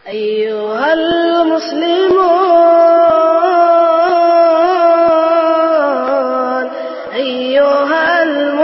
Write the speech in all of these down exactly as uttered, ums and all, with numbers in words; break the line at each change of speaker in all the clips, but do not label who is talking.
أيها المسلمون أيها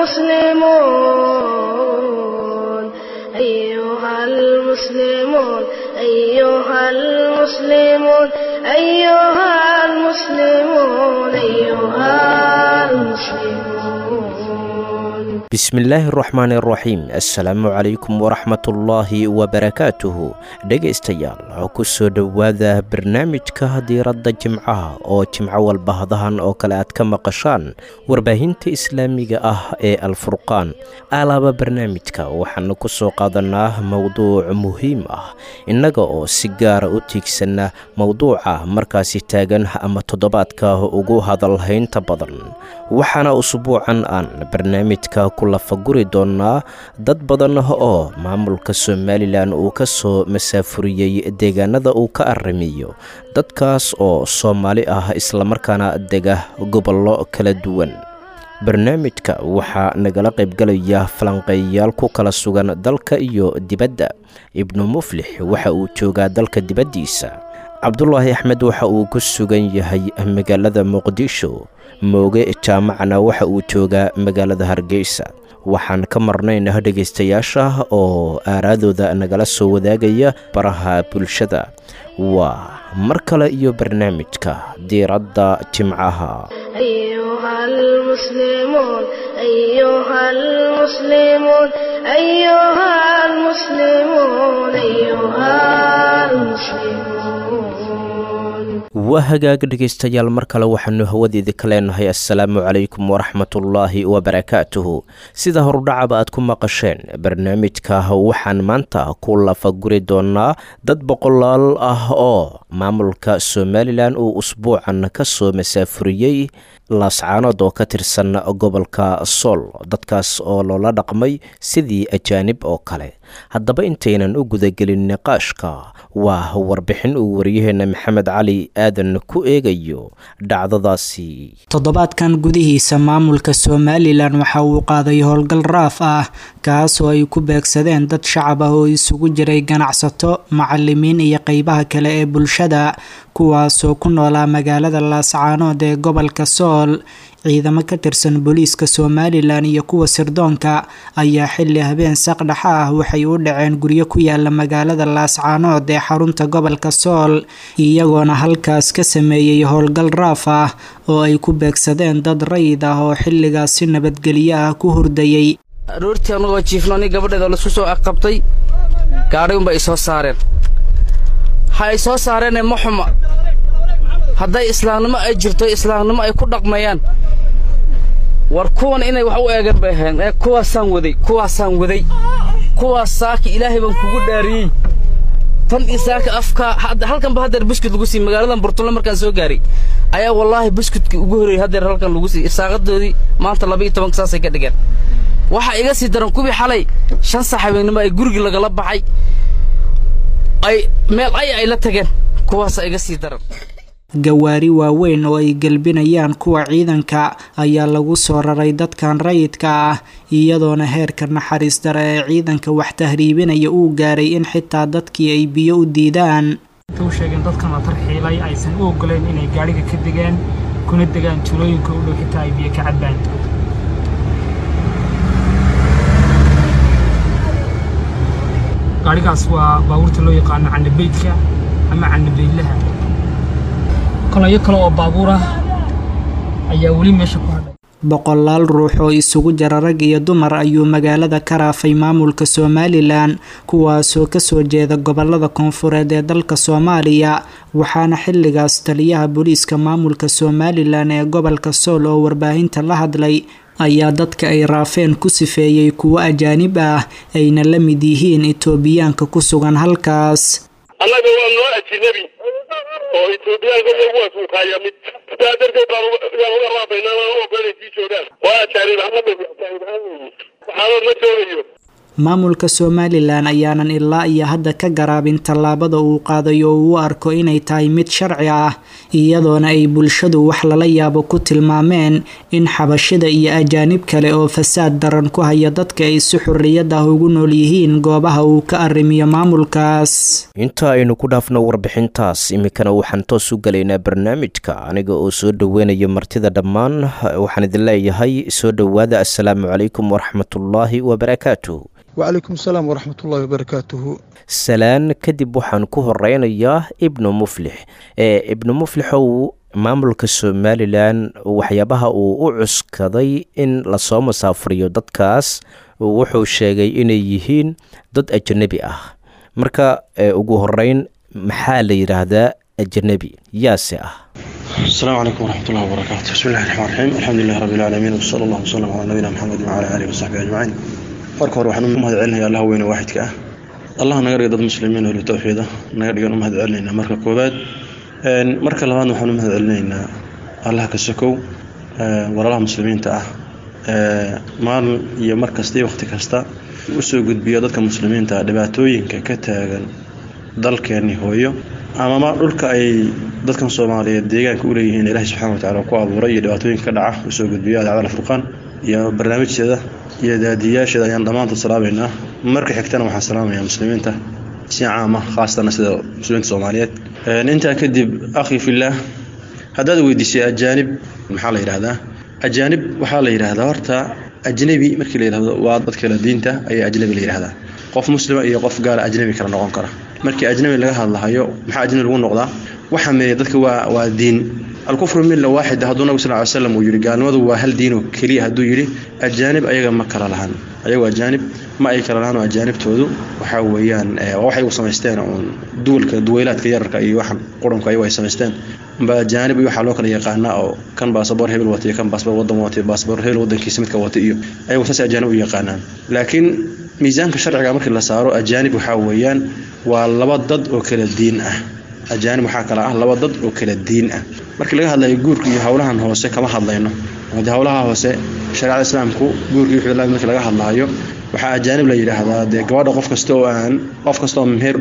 المسلمون أيها المسلمون أيها المسلمون أيها المسلمون أيها المسلمون
بسم الله الرحمن الرحيم السلام عليكم ورحمة الله وبركاته dhegaystayaal ku soo dhawaada barnaamijka diiradda jimcaha oo jimco walba hadahan oo kale aad ka maqashaan warbaahinta islaamiga ah ee alfurqaan alaaba barnaamijka waxaanu ku soo qaadanaa mowduuc muhiim ah innaga oo si gaara u tiigsana mowduuca markaasi taagan ama toddobaadka ugu hadalhaynta badan waxaana usbuucan aan barnaamijka ku lafaguri doonaa dad badan oo maamulka Soomaaliland uu ka soo masaafuriyay deegaanada uu ka arrimiyo dadkaas oo Soomaali ah isla markaana dega gobollo kala duwan barnaamijka waxaa nagala qayb galaya falanqeeyayaal ku kala sugan dalka iyo dibadda ibnu muflix waxa uu joogaa dalka dibaddiisa Cabdullaahi Axmed waxa uu ku sugan yahay magaalada Muqdisho mooge jaamacana waxa uu joogaa magaalada Hargeysa waxaan ka marnaynaa dhageystayaasha oo aaraadooda nagala soo wadaagaya baraha bulshada waa mar kale iyo barnaamijka diiradda jimcaha
أيها المسلمون أيها المسلمون أيها المسلمون أيها المسلمون
waa hagaag dhegaystayaal mar kale waxaanu hawadeeda ka leenahay assalaamu calaykum waraxmatullaahi wabarakaatuhu sida horudhacaba aad ku maqasheen barnaamijka waxaan maanta ku lafaguri doonaa dad boqolaal ah oo maamulka Soomaaliland uu usbuucan ka soo masaafuriyay laascaanood oo ka tirsan gobolka Sool dadkaas oo loola dhaqmay sidii ajaanib oo kale haddaba intaynan u gudagelin niqaashka waa warbixin uu wariyaheena Maxamed Cali aadan ku eegayo dhacdadaasi
toddobaadkan gudihiisa maamulka Soomaaliland waxa uu qaaday howlgal raaf ah kaas oo ay ku beegsadeen dad shacab ah oo isugu jiray ganacsato macallimiin iyo qaybaha kale ee bulshada kuwaas oo ku noolaa magaalada Laascaanood ee gobolka Sool ciidamo ka tirsan booliiska Soomaaliland iyo kuwa sirdoonka ayaa xilli habeen saqdhax ah waxay u dhaceen guryo ku yaala magaalada Laascaanood ee xarunta gobolka Sool iyagoona halkaas ka sameeyay howlgal raaf ah oo ay ku beegsadeen dad rayid ah oo xilligaas si nabadgelyo ah ku hurdayay
aroortii anagoo jiifnooni gabadheeda la soo aqabtay gaari un bay soo saareen hay soo saareen ma xuma hadday islaamnimo ay jirto islaamnimo ay ku dhaqmayaan war kuwan inay wax u eegan bay ahayn ee kuwaasaan waday kuwaasaan waday kuwaas saaki ilaahay baan kugu dhaariyay tan isaaka afka halkan ba hadda buskut lagu sii magaaladan Burtule markaan soo gaaray ayaa wallahi buskutki ugu horeeyay hadda halkan lagu sii isaaqadoodii maanta laba iyo toban saasay ka dhigeen waxa iga sii daran kubi xalay shan saxaabeenimo ay guriga lagala baxay ay meel ay ay la tageen kuwaas iga sii daran
gawaari waaweyn oo ay galbinayaan kuwa ciidanka ayaa lagu soo raray dadkan rayidka ah iyadoona heerka naxariis dare ee ciidanka wax tahriibinaya uu gaaray in xitaa dadkii ay biyo u diidaan
tuu sheegeen dadkan la tarxiilay aysan u ogoleen inay gaariga ka degaan kuna degaan tulooyinka u dhow xitaa ay biyo ka cabaan gaarigaas waa baabuurta loo yaqaan canabeydka ama canabeydlaha kalayo kale oo baabuur ah ayaa wali meesha ku hadhay
boqolaal ruux oo isugu jira rag iyo dumar ayuu magaalada ka raafay maamulka Soomaaliland kuwaasoo ka soo jeeda gobolada koonfureed ee dalka Soomaaliya waxaana xilligaas taliyaha booliiska maamulka Soomaaliland ee gobolka Sool oo warbaahinta la hadlay ayaa dadka ay raafeen ku sifeeyay kuwa ajaanib ah ayna la mid yihiin Itoobiyaanka ku sugan halkaas
anaga waa noo ajnabi oo Itoobiyaanka ugu wasaqaya mid taadarkay baa uga raabayna oo kale joogaan waa taariikh ahmad waxaa ma joogayo
maamulka somalilan ayaanan ilaa iyo hadda ka garaabin tallaabada uu qaaday oo uu arko inay tahay mid sharci ah iyadoona ay bulshadu wax lala yaabo ku tilmaameen in xabashida iyo ajaanib kale oo fasaad daran ku haya dadka ay si xurriyad ah ugu nool yihiin goobaha uu ka arrimiyo maamulkaas.
inta aynu ku dhaafno warbixintaas iminkana waxaan toos u galaynaa barnaamijka aniga oo soo dhoweynayo martida dhammaan waxaan idin leeyahay soo dhowaada assalaamu calaykum waraxmatullaahi wabarakaatuh.
وعليكم السلام ورحمة الله وبركاته.
salaan kadib waxaan ku horeynayaa ibnu muflix ee ibnu muflixow maamulka somalilan waxyaabaha uu u cuskaday in lasoo masaafuriyo dadkaas wuxuu sheegay inay yihiin dad ajnabi ah marka ugu horeyn maxaa la yiraahdaa ajnabi yaase ah.
السلام عليكم ورحمة الله وبركاته. بسم الله الرحمن الرحيم. الحمد لله رب العالمين وصلى الله وسلم على نبينا محمد وعلى آله وصحبه أجمعين. marka hore waxaan u mahad celinayaa Allah weyn waahidka ah Allah naga dhigo dad muslimiin oo tawxiida naga dhigo u mahad celinaynaa marka koobaad een marka labaad waxaan u mahad celinaynaa Allah ka sokow ee walaalaha muslimiinta ah ee maalin iyo markasta iyo waqti kasta u soo gudbiyo dadka muslimiinta dhibaatooyinka ka taagan dalkeeni hooyo ama ma dhulka ay dadkan Soomaaliyeed deegaanka u leeyihiin Ilaahay subhanahu wa ta'ala ku abuuray iyo dhibaatooyinka ka dhaca u soo gudbiyo Al Furqaan iyo barnaamijyada iyo daadiyaashada ayaan dhamaantood salaameynaa marka xigtana waxaan salaamayaa muslimiinta si caam ah khaasatan sida muslimiinta Soomaaliyeed ee inta kadib akhi fillah haddaad weydiisay ajaanib maxaa la yiraahdaa ajaanib waxaa la yiraahdaa horta ajnabi markii la yiraahdo waa dadka la diinta ayaa ajnabi la yiraahdaa qof muslima iyo qof gaar ajnabi kala noqon kara markii ajnabi laga hadlayo maxaa ajnabi lagu noqdaa waxa meeyay dadka waa waa diin الكفر ملة واحدة هذا النبي صلى الله عليه وسلم ويري قال ماذا هو هل دينه كلي هدو يري الجانب أيها ما كره لهن أيها الجانب ما أي كره لهن الجانب تودو وحويان وحي وسمستين دول كدويلات كيرك أي واحد قرن كأي واحد سمستين بجانب يحلوك اللي يقعنا أو كان باسبور هيل الوطي كان باسبور وضم وطي باسبور هيل وضم كيسمت كوطي أي وساس الجانب يقعنا لكن ميزان كشرع عمرك اللي صاروا الجانب وحويان واللبضد وكل الدين أه أجانب waxaa kala ah laba dad oo kala diin ah markii laga hadlayo guurka iyo hawlahan hoose kama hadlayno wada hawlaha hoose shariicada islaamku guurka iyo xilal markii laga hadlayo waxa ajaanib la yiraahdaa de gabadha qof kasto oo aan qof kasto oo meher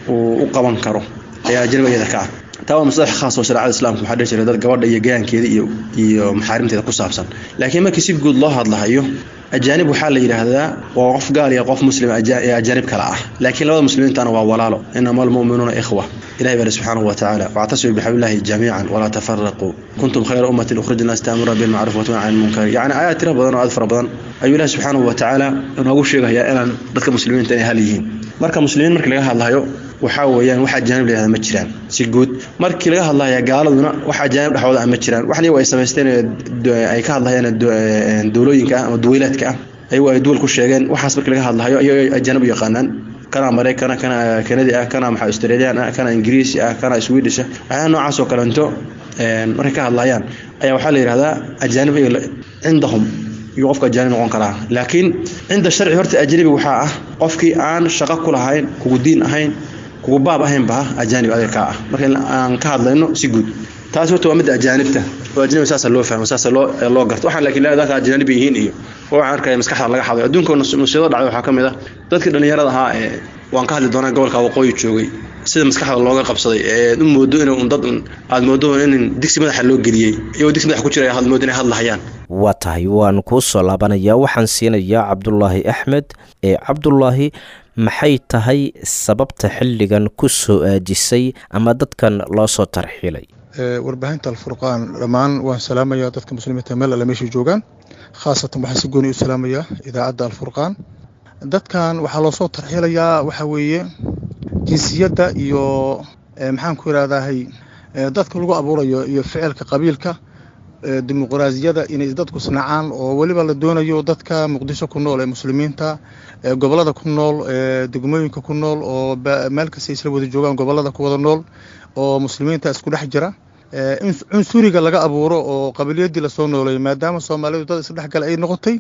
u qaban karo ayaa ajaanib ka ah taa mas'ala khaas oo shariicada islaamku waxa dhashay dad gabadha iyo gaankeeda iyo iyo maxaarimteeda ku saabsan laakiin markii si guud loo hadlayo ajaanib waxa la yiraahdaa waa qof gaal iyo qof muslim ajaanib kala ah laakiin labada muslimiintana waa walaalo inamal mu'minuuna ikhwa إلهي بارك سبحانه وتعالى واعتصموا بحبل الله جميعا ولا تفرقوا كنتم خير أمة أخرجت الناس تأمرون بالمعروف وتنهون عن المنكر يعني آيات ربنا وأذفر ربنا أي الله سبحانه وتعالى إنه أقول شيء هي إلى ضد المسلمين تاني هاليين مركب مسلمين مركب لقاها الله يو وحاول يعني واحد جانب لهذا متشران سيجود مركب لقاها الله يا قال لنا واحد جانب لحوض عن متشران واحد يو يسمستين أي كه الله يعني دولين كا ودويلات كا أيوة دول كل شيء وحسب مركب لقاها الله يو الجانب يقانن كان أمريكا كان كندي كان مع أستراليا كان إنجليزي كان سويدش أنا نوع عسو كلنتو مريكا الله يعني أي وحال هذا الجانب عندهم يوقف الجانب نقول كلام لكن عند الشرع هرت أجنبي وحاء قفكي عن شقق كل هاين كودين هاين كوباب هاين بها الجانب هذا كا لكن أن كهذا لأنه سيجود تاسوت ومد أجانبته وأجنبي أساس اللو فهم أساس اللو اللو قرط وحنا لكن لا ذاك أجنبي هين إيه وعن كي مسكحة لقى حاضر دون كون نصير على حكم هذا تذكر أن يرى ها وأن كهذا دونا قبل كوقوي تشوي سيد مسكحة الله قبصي الموضوع إنه ضد الموضوع إن دكسي مدح اللو قليي يو دكسي مدح كتير هذا الموضوع هذا الحيان
وتاي وان كوسو لابانيا waxaan siinayaa Cabdullaahi Axmed ee Cabdullaahi maxay tahay sababta xilligan ku soo aajisay ama dadkan loo soo tarxiilay
warbaahinta Al-Furqaan dhamaan waan salaamayaa dadka muslimiinta meel alla meesha joogan khaasatan waxaan si gooni u salaamayaa idaacadda Al-Furqaan dadkan waxa loo soo tarxiilayaa waxa weeye jinsiyada iyo maxaan ku yiraahdaa dadka lagu abuurayo iyo ficilka qabiilka dimuqraadiyada inay dadku snacaan oo waliba la doonayo dadka Muqdisho ku nool ee muslimiinta gobolada ku nool degmooyinka ku nool oo meel kasta isla wada joogan gobolada ku wada nool oo muslimiinta isku dhex jira in cunsuriga laga abuuro oo qabiiliyadii la soo noolay maadaama Soomaalidu dad isdhex gal ay noqotay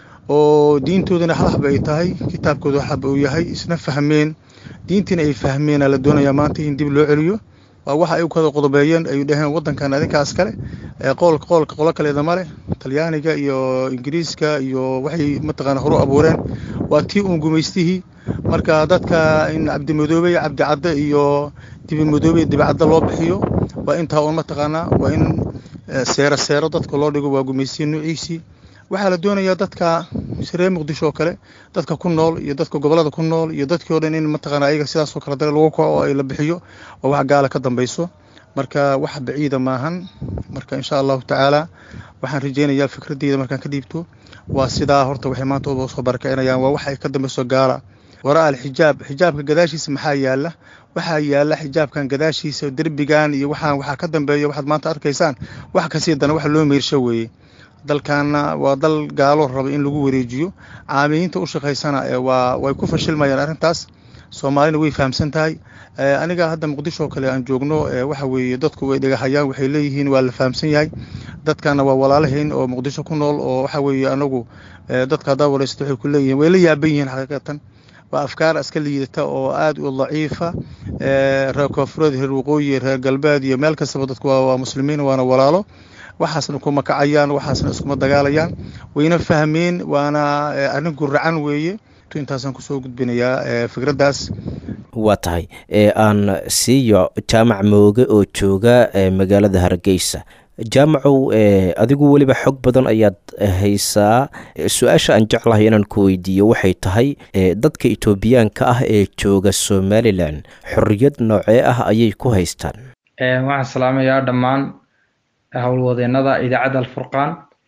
oo diintoodana halxab ay tahay kitaabkooda xab uu yahay isna fahmeen diintina ay fahmeen la doonayaa maanta in dib loo celiyo waa waxa ay u kala qodobeeyeen ay dhahaan wadankan adinkaas kale qool qool qolo kale male Talyaaniga iyo Ingiriiska iyo waxay mataqaan hore abuureen waa tii uun gumaystihii marka dadka in cabdi madoobe cabdi cadde iyo dibi madoobe dibi cadde loo bixiyo waa intaa uun mataqaanaa waa in seero seero dadka loo dhigo waa gumaystihi nuuciisii waxaa la doonayaa dadka reer muqdisho oo kale dadka ku nool iyo dadka gobolada ku nool iyo dadkii oo dhan in mataqaanaa ayaga sidaas oo kale dal lagu kaco oo ay la bixiyo oo wax gaala ka dambayso marka wax baciida maahan marka insha Allah taala waxaan rajeynayaa fikradeyda markaan ka dhiibto waa sidaa horta waxay maanta oo soo barakaynayaan waa wax ay ka dambayso gaala waraa al-xijaab xijaabka gadaashiisa maxaa yaala waxa yaala xijaabkan gadaashiisa derbigan iyo waxaan waxa ka dambeeyo waxaad maanta arkaysaan wax ka sii dana wax loo meersho weeye dalkaana waa dal gaalo rabo in lagu wareejiyo caamiyiinta u shaqeysana ee waa way ku fashilmayaan arintaas Soomaalina way fahamsan tahay aniga hadda Muqdisho kale aan joogno waxa weeye dadku way dhagahayaan waxay leeyihiin waa la fahamsan yahay dadkana waa walaalahayn oo Muqdisho ku nool oo waxa weeye anagu dadka hada wareysto waxay ku leeyihiin way la yaaban yihiin xaqiiqatan waa afkaar aska liidata oo aad u daciifa ee reer koonfureed reer waqooyi reer galbeed iyo meel kasta dadku waa muslimiin waana walaalo waxaasna kuma kacayaan waxaasna iskuma dagaalayaan wayna fahmeen waana arrin guracan weeye intaasaan kusoo gudbinayaa fikradaas
waa tahay ee aan siiyo jaamac mooge oo jooga magaalada Hargeysa jaamacow adigu waliba xog badan ayaad haysaa su'aasha aan jeclahay inaan ku weydiiyo waxay tahay dadka Itoobiyaanka ah ee jooga Somaliland xorriyad noocee ah ayay ku haystaan
ee waxaan salaamayaa dhammaan howlwadeenada idaacada Al-Furqaan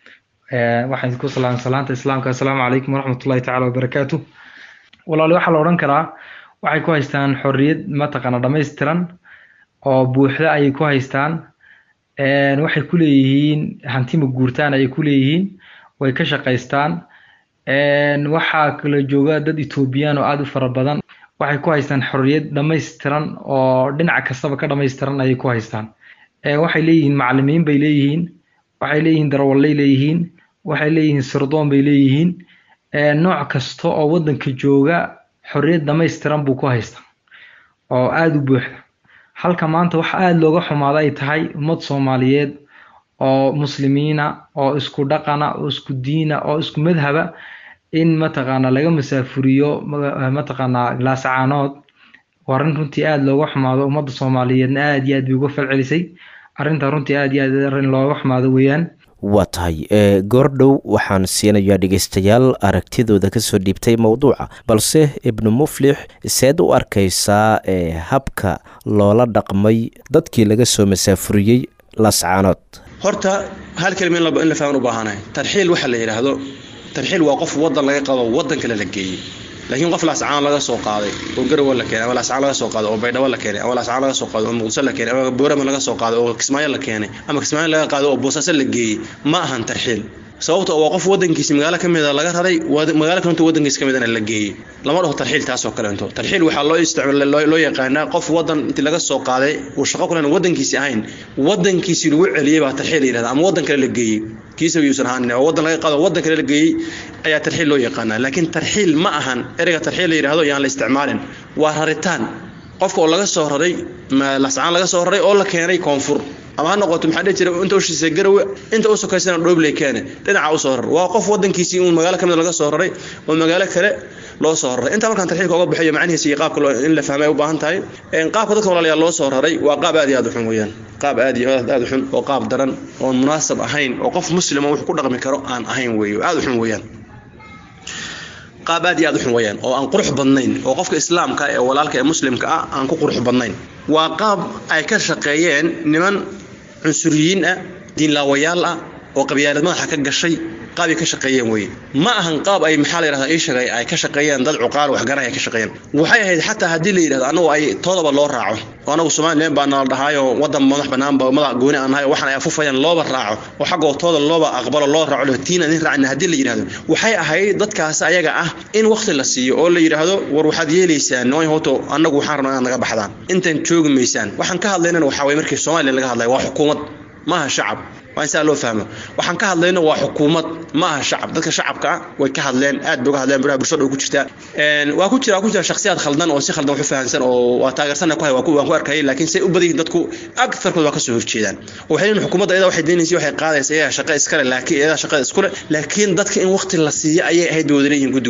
ee waxaan ku salaam salaanta islaamka assalaamu calaykum waraxmatullaahi ta'ala wabarakaatuh walaal waxa la oran karaa waxay ku haystaan xorriyad ma taqana dhameystiran oo buuxda ay ku haystaan ee waxay ku leeyihiin hanti ma guurtaan ay ku leeyihiin way ka shaqeystaan ee waxa kala jooga dad Itoobiyaan oo aad u fara badan waxay ku haystaan xorriyad dhameystiran oo dhinaca kastaba ka dhameystiran ay ku haystaan ee waxay leeyihiin macallimiin bay leeyihiin waxay leeyihiin darawalay leeyihiin waxay leeyihiin sirdoon bay leeyihiin ee nooc kasta oo wadanka jooga xorriyad dhameystiran buu ku haystaa oo aad u buuxda halka maanta waxa aad looga xumaaday ay tahay ummad Soomaaliyeed oo muslimiina oo isku dhaqana oo isku diina oo isku madhaba in ma taqaana laga masaafuriyo ma taqaana glaascaanood waran runtii aad looga xumaado ummadda Soomaaliyeed aad iyo aad uga falcelisay arinta runtii aad iyo aad arin looga xumaado weeyaan
waa tahay ee goordhow waxaan siinayaa dhageystayaal aragtidooda ka soo dhiibtay mowduuca balse ibnu muflix seed u arkaysaa ee habka loola dhaqmay dadkii laga soo masaafuriyay lascaanood
horta hal kelmo in la fahmo u baahanahay tarxiil waxa la yiraahdo tarxiil waa qof wadan laga qabo wadan kale la geeyay laakiin qof lascaan laga soo qaaday oo garow la keenay ama lascaan laga soo qaaday oo baydhabo la keenay ama lascaan laga soo qaaday oo muqdisho la keenay ama boorama laga soo qaaday oo kismaayo la keenay ama kismaayo laga qaaday oo boosaaso la geeyay ma ahan tarxiil sababtoo waa qof wadankiisa magaalo kamid ah laga raray magaalo kale inta wadankiisa kamid ah la geeyay lama dhaho tarxiil taas oo kale inta tarxiil waxa loo isticmaalay loo yaqaan qof wadan inta laga soo qaaday oo shaqo kale wadankiisa ahayn wadankiisa lagu celiyay baa tarxiil yiraahdo ama wadan kale la geeyay kiisa yuusan ahaan wadan laga qaado wadan kale la geeyay ayaa tarxiil loo yaqaan laakiin tarxiil ma ahan ereyga tarxiil yiraahdo yaan la isticmaalin waa raritaan qofka oo laga soo raray ma lascaan laga soo raray oo la keenay koonfur ama ha noqoto maxaa dhigi jiray inta uu shisay garow inta uu sokaysana dhoobley keenay dhinaca uu soo raray waa qof wadankiisii uu magaalo kamid laga soo raray oo magaalo kale loo soo raray inta markaan tarxiilka uga bixiyo macnihiisa iyo qaabka in la fahmay u baahan tahay in qaabka dadka walaalayaal loo soo raray waa qaab aad iyo aad u xun weeyaan qaab aad iyo aad u xun oo qaab daran oo munaasab ahayn oo qof muslim ah wuxuu ku dhaqmi karo aan ahayn weeyo aad u xun weeyaan qaab aad iyo aad u xun weeyaan oo aan qurux badnayn oo qofka islaamka ee walaalka ee muslimka ah aan ku qurux badnayn waa qaab ay ka shaqeeyeen niman cunsuriyiin ah diin laawayaal ah oo qabyaalad madaxa ka gashay qaab ay ka shaqeeyeen way ma ahan qaab ay maxaa la yiraahdaa ay shaqay ay ka shaqeeyeen dad cuqaal wax garan ay ka shaqeeyeen waxay ahayd xataa hadii la yiraahdo anagu ay toodaba loo raaco oo anagu Soomaaliland baan la dhahayo wadan madax banaan ba madax gooni aan ahay waxaan ay afufayaan looba raaco oo xaq oo tooda looba aqbalo loo raaco lehtiina in raacna hadii la yiraahdo waxay ahayd dadkaas ayaga ah in waqti la siiyo oo la yiraahdo war waxaad yeelaysaan nooy hoto anagu waxaan rabnaa naga baxdaan intaan joogmaysaan waxaan ka hadlaynaa waxa way markii Soomaaliland laga hadlay waa xukuumad ma aha shacab waan saa loo fahmo waxaan ka hadlayno waa xukuumad ma aha shacab dadka shacabka way ka hadleen aad bay uga hadleen baraha bulshada ugu jirta een waa ku jira ku jira shakhsiyaad khaldan oo si khaldan wax u fahansan oo waa taageersan ku hay waa ku waan ku arkay laakiin say u badiyeen dadku agtarkooda waa ka soo horjeedaan waxay in xukuumadda iyada waxay deynaysaa waxay qaadaysaa shaqo iskale laakiin iyada shaqada iskule laakiin dadka in waqti la siiyo ayay ahayd wadaleeyeen gudigood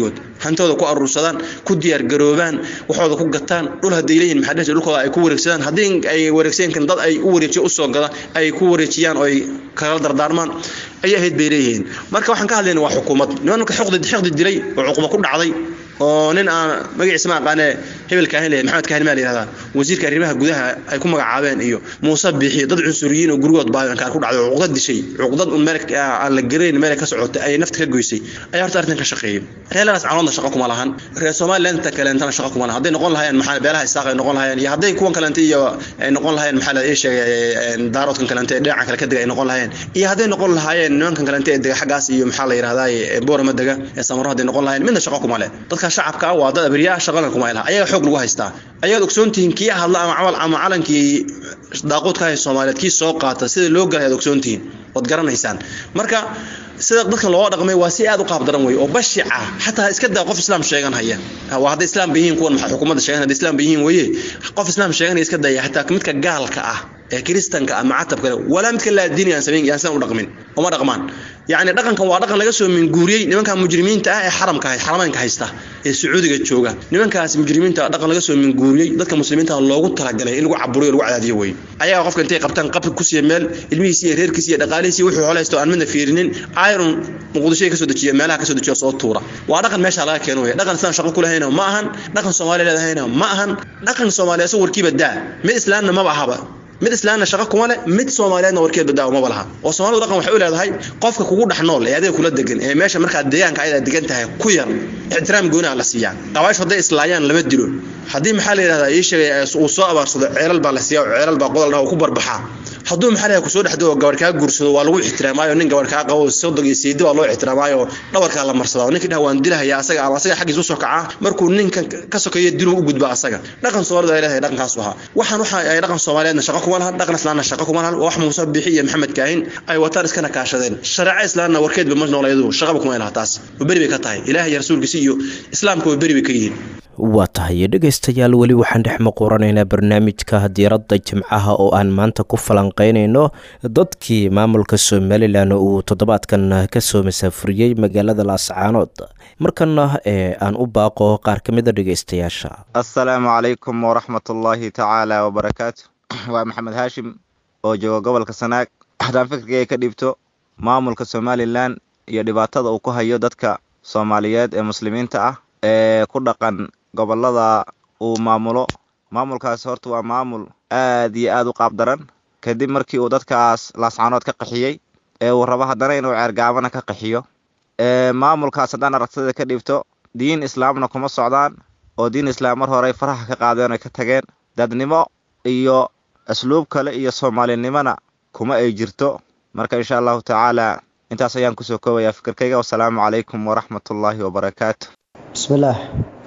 hantooda ku aruursadaan ku diyaar garoobaan waxooda ku gataan dhul haday leeyihiin maxaa dhashay dhulkooda ay ku wareegsadaan hadii ay wareegsan kan dad ay u wareejiyo u soo gada ay ku wareejiyaan oo ay kala dardaarmaan ay ahayd bay leeyihiin marka waxaan ka hadlaynaa waa xukuumad nimanka xuquuqda xuquuqda dilay oo xukuumad ku dhacday oo nin aan magaciisa ma aqaan hebel ka helay maxamed ka helay yiraahdaa wasiirka arrimaha gudaha ay ku magacaabeen iyo Muuse Biixi dad cunsuriyiin oo gurigood baahan ka ku dhacday xuquuqda dishay xuquuqda un meel aan la gareyn meel ka socotay ay nafta ka goysay ay horta arrintan ka shaqeeyeen reelaas caloonda shaqo kuma lahan reer Soomaaliland ta kale inta shaqo kuma lahan haday noqon lahaayeen maxaa beelaha isaaq ay noqon lahaayeen iyo haday kuwan kale inta iyo ay noqon lahaayeen maxaa la sheegay daaroodkan kale inta dhinaca kale ka digay ay noqon lahaayeen iyo haday noqon lahaayeen nimankan kale inta diga xagaas iyo maxaa la yiraahdaa boorama daga ee samaro haday noqon lahaayeen midna shaqo kuma leh dadka shacabka waa dad abriyaa shaqada kuma ilaha ayaga xoog lagu haystaa ayaga ogsoontiin kii hadla ama camal ama calankii daaqoodka ay Soomaaliyeed kii soo qaata sida loo galay ogsoontiin wad garanaysaan marka sida dadka loo dhaqmay waa si aad u qaab daran way oo bashica hatta iska daa qof islaam sheegan haya waa hada islaam bihiin kuwan maxaa xukuumadda sheegan hada islaam bihiin way qof islaam sheegan iska daa hatta midka gaalka ah ee kristanka ama catabka wala midka la diiniyaan sameeyay yaan san u dhaqmin uma dhaqmaan يعني dhaqankan waa dhaqan laga soo min guuriyay nimanka mujrimiinta ah ee xaramka ah xaramaanka haysta ee Sacuudiga jooga nimankaas mujrimiinta dhaqan laga soo min guuriyay dadka muslimiinta loogu talagalay in lagu caburiyo lagu cadaadiyo way ayaga qofka intay qabtaan qabri ku siiyay meel ilmihiisa iyo reerkiisa iyo dhaqaalihiisa wuxuu xooleysto aan midna fiirinin iron muqdisho ka soo dejiyo meelaha ka soo dejiyo soo tuura waa dhaqan meesha laga keeno way dhaqan islaan shaqo ku lahayn ma ahan dhaqan Soomaaliyeed leedahay ma ahan dhaqan Soomaaliyeed soo warkiiba daa mid islaamna ma bahaba mid islaamna shaqo kuma leh mid Soomaaliyeedna warkeed badaa uma balaha oo Soomaalidu dhaqan waxay u leedahay qofka kugu dhaxnool ee adeeg kula degan ee meesha marka deegaanka ay degan tahay ku yar ixtiraam gooni ah la siiyaa qawaash haday islaayaan lama dilo hadii maxaa la yiraahdaa ay sheegay uu soo abaarsado ceelal baa la siiyaa ceelal baa qodol ku barbaxa haduu maxaa la ku soo dhaxdo gabar ka guursado waa lagu ixtiraamayo nin gabar ka qabo soo dogeysiid waa loo ixtiraamayo dhabarka la marsado ninka dhawaan dilaya asaga ama asaga xaqiisu soo kaca markuu ninka ka sokeeyo dilu u gudba asaga dhaqan Soomaalidu ay leedahay dhaqankaas waxa waxaan waxa ay dhaqan Soomaaliyeedna shaqo kuma laha dhaqan islaamna shaqo kuma laha wax Muuse Biixi iyo Maxamed Kaahin ay wataan iskana kaashadeen sharci islaamna warkeed ba majnooleydu shaqo kuma laha taas bari bay ka tahay ilaahay iyo rasuulkiisa iyo islaamku bari bay ka yihiin
waa tahay dhageystayaal wali waxaan dhex maqoranaynaa barnaamijka diiradda jimcaha oo aan maanta ku falanqeynayno dadkii maamulka Somaliland uu toddobaadkan ka soo masaafuriyay magaalada Laascaanood markana ee aan u baaqo qaar ka mid ah dhageystayaasha
assalaamu calaykum waraxmatullaahi tacaala wabarakaatuh waa Maxamed Haashim oo jooga gobolka Sanaag hadaan fikirkayga ka dhibto maamulka Somaliland iyo dhibaatada uu ku hayo dadka Soomaaliyeed ee muslimiinta ah ee ku dhaqan gobolada uu maamulo maamulkaas horta waa maamul aad iyo aad u qaab daran kadib markii uu dadkaas Laascaanood ka qaxiyay ee uu rabo haddana inuu ceergaabana ka qaxiyo ee maamulkaas haddana aragtida ka dhibto diin islaamna kuma socdaan oo diin islaam mar hore faraha ka qaadeen oo ka tageen dadnimo iyo asluub kale iyo Soomaalinimana kuma ay jirto marka insha Allah taala intaas ayaan ku soo koobayaa fikirkayga wassalaamu calaykum waraxmatullaahi wabarakaatuh
bismillaah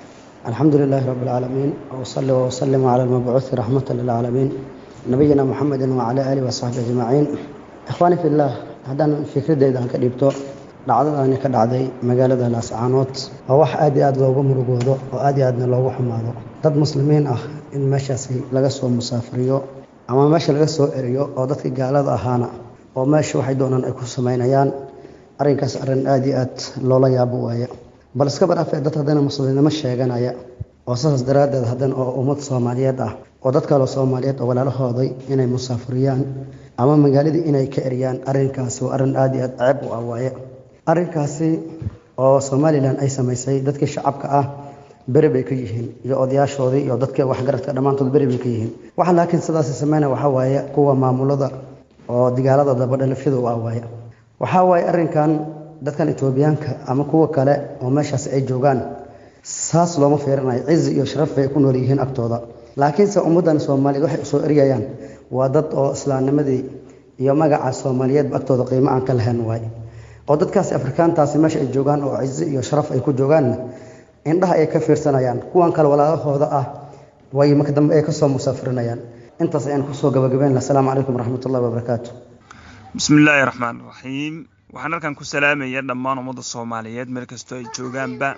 الحمد لله رب العالمين وصلى وسلم على المبعوث رحمة للعالمين نبينا محمد وعلى آله وصحبه أجمعين إخواني في الله هذا فكرة إذا كديبتو dhacdada aan ka dhacday magaalada Laascaanood oo wax aad iyo aad loogu murugoodo oo aad iyo aadna loogu xumaado dad muslimiin ah in meeshaasi laga soo musaafiriyo ama meesha laga soo eriyo oo dadka gaalada ahaana oo meesha waxay doonaan ay ku sameynayaan arrinkaas arrin aad iyo aad loola yaabo waaye bal iska barafay dad hadana muslimiinimo sheeganaya oo saas daraadeed hadan oo ummad Soomaaliyeed ah oo dadka kale Soomaaliyeed oo walaalahooday inay musaafiriyaan ama magaalada inay ka eriyaan arrinkaas waa arrin aad iyo aad ceeb u ah waaye arrinkaasi oo Somaliland ay sameysay dadka shacabka ah bari bay ka yihiin iyo odayaashoodii iyo dadka wax garadka dhamaantood bari bay ka yihiin waxa laakiin sidaas sameeyna waxa waaye kuwa maamulada oo digaalada dabadha lafida u ah waaye waxa waaye arrinkan dadkan Itoobiyaanka ama kuwa kale oo meeshaas ay joogaan saas looma fiirinayo ciz iyo sharaf bay ku nool yihiin agtooda laakiin se ummadan Soomaaliyeed waxay soo eriyayaan waa dad oo islaamnimadii iyo magaca Soomaaliyeed agtooda qiimo aan ka lahayn waay oo dadkaas Afrikaantaasi meesha ay joogaan oo ciz iyo sharaf ay ku joogaan indhaha ay ka fiirsanayaan kuwan kale walaalahooda ah way marka dambe ay ka soo musaafirinayaan intaas ayaan ku soo gabagabeyn assalaamu calaykum waraxmatullaahi wabarakaatuh
bismillaahir rahmaanir rahiim waxaan halkan ku salaamayaa dhammaan ummadda Soomaaliyeed meel kasta ay joogaanba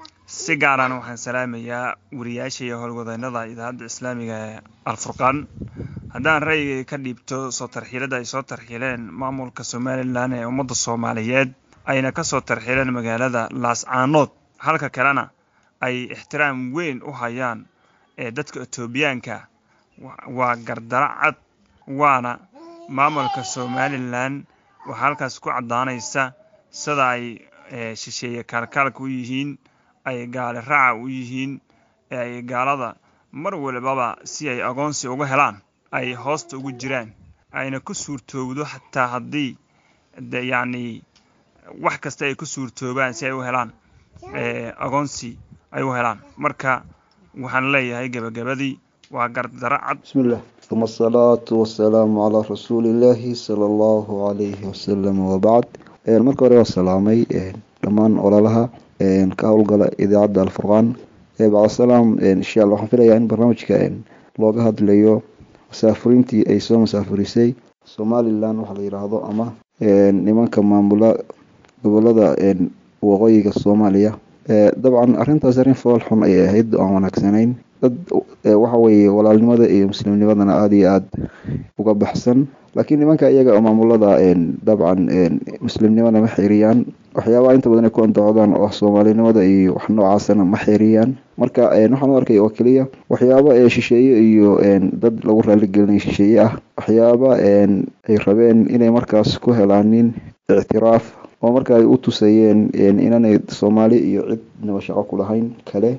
si gaar ah waxaan salaamayaa wariyaasha iyo howlwadeennada idaacadda Islaamiga ee Al-Furqaan haddaan ra'yigay ka dhiibto soo tarxiilada ay soo tarxiileen maamulka Somaliland ee ummadda Soomaaliyeed ayna ka soo tarxiileen magaalada Laascaanood halka kalena ay ixtiraam weyn u hayaan ee dadka Etoobiyaanka waa gardara cad waana maamulka Somaliland waxa halkaas ku cadaanaysa sida ay shisheeye kalkalka u yihiin ay gaali raaca u yihiin ay gaalada mar walba si ay aqoonsi uga helaan ay hoosta ugu jiraan ayna ku suurtoowdo hatta hadii yani wax kasta ay ku suurtoobaan si ay u helaan ee aqoonsi ay u helaan marka waxaan leeyahay gabagabadii waa gardara cad.
bismillah ثم الصلاة والسلام على رسول الله صلى الله عليه وسلم وبعد marka hore salaamay dhamaan ololaha ka howlgala idaacada Al-Furqan baa salaam insha Allah waxaan filayaa in barnaamijka looga hadlayo musaafirintii ay soo musaafirisay Somaliland waxa la yiraahdo ama nimanka maamula gobolada waqooyiga Soomaaliya dabcan arintaas arin fool xun ay ahayd oo wanaagsaneyn dad waxa weeye walaalnimada iyo muslimnimadana aad iyo aad uga baxsan laakiin nimanka iyaga oo maamulada dabcan muslimnimada ma xiriyaan waxyaabaha inta badan ay ku andacoodaan oo Soomaalinimada iyo wax noocaasna ma xiriyaan marka waxaan arkay oo kaliya waxyaabo ee shisheeye iyo dad lagu raali gelinayo shisheeye ah waxyaabo ay rabeen inay markaas ku helaanin i'tiraaf oo marka ay u tusayeen inanay Soomaali iyo cid naba shaqo ku lahayn kale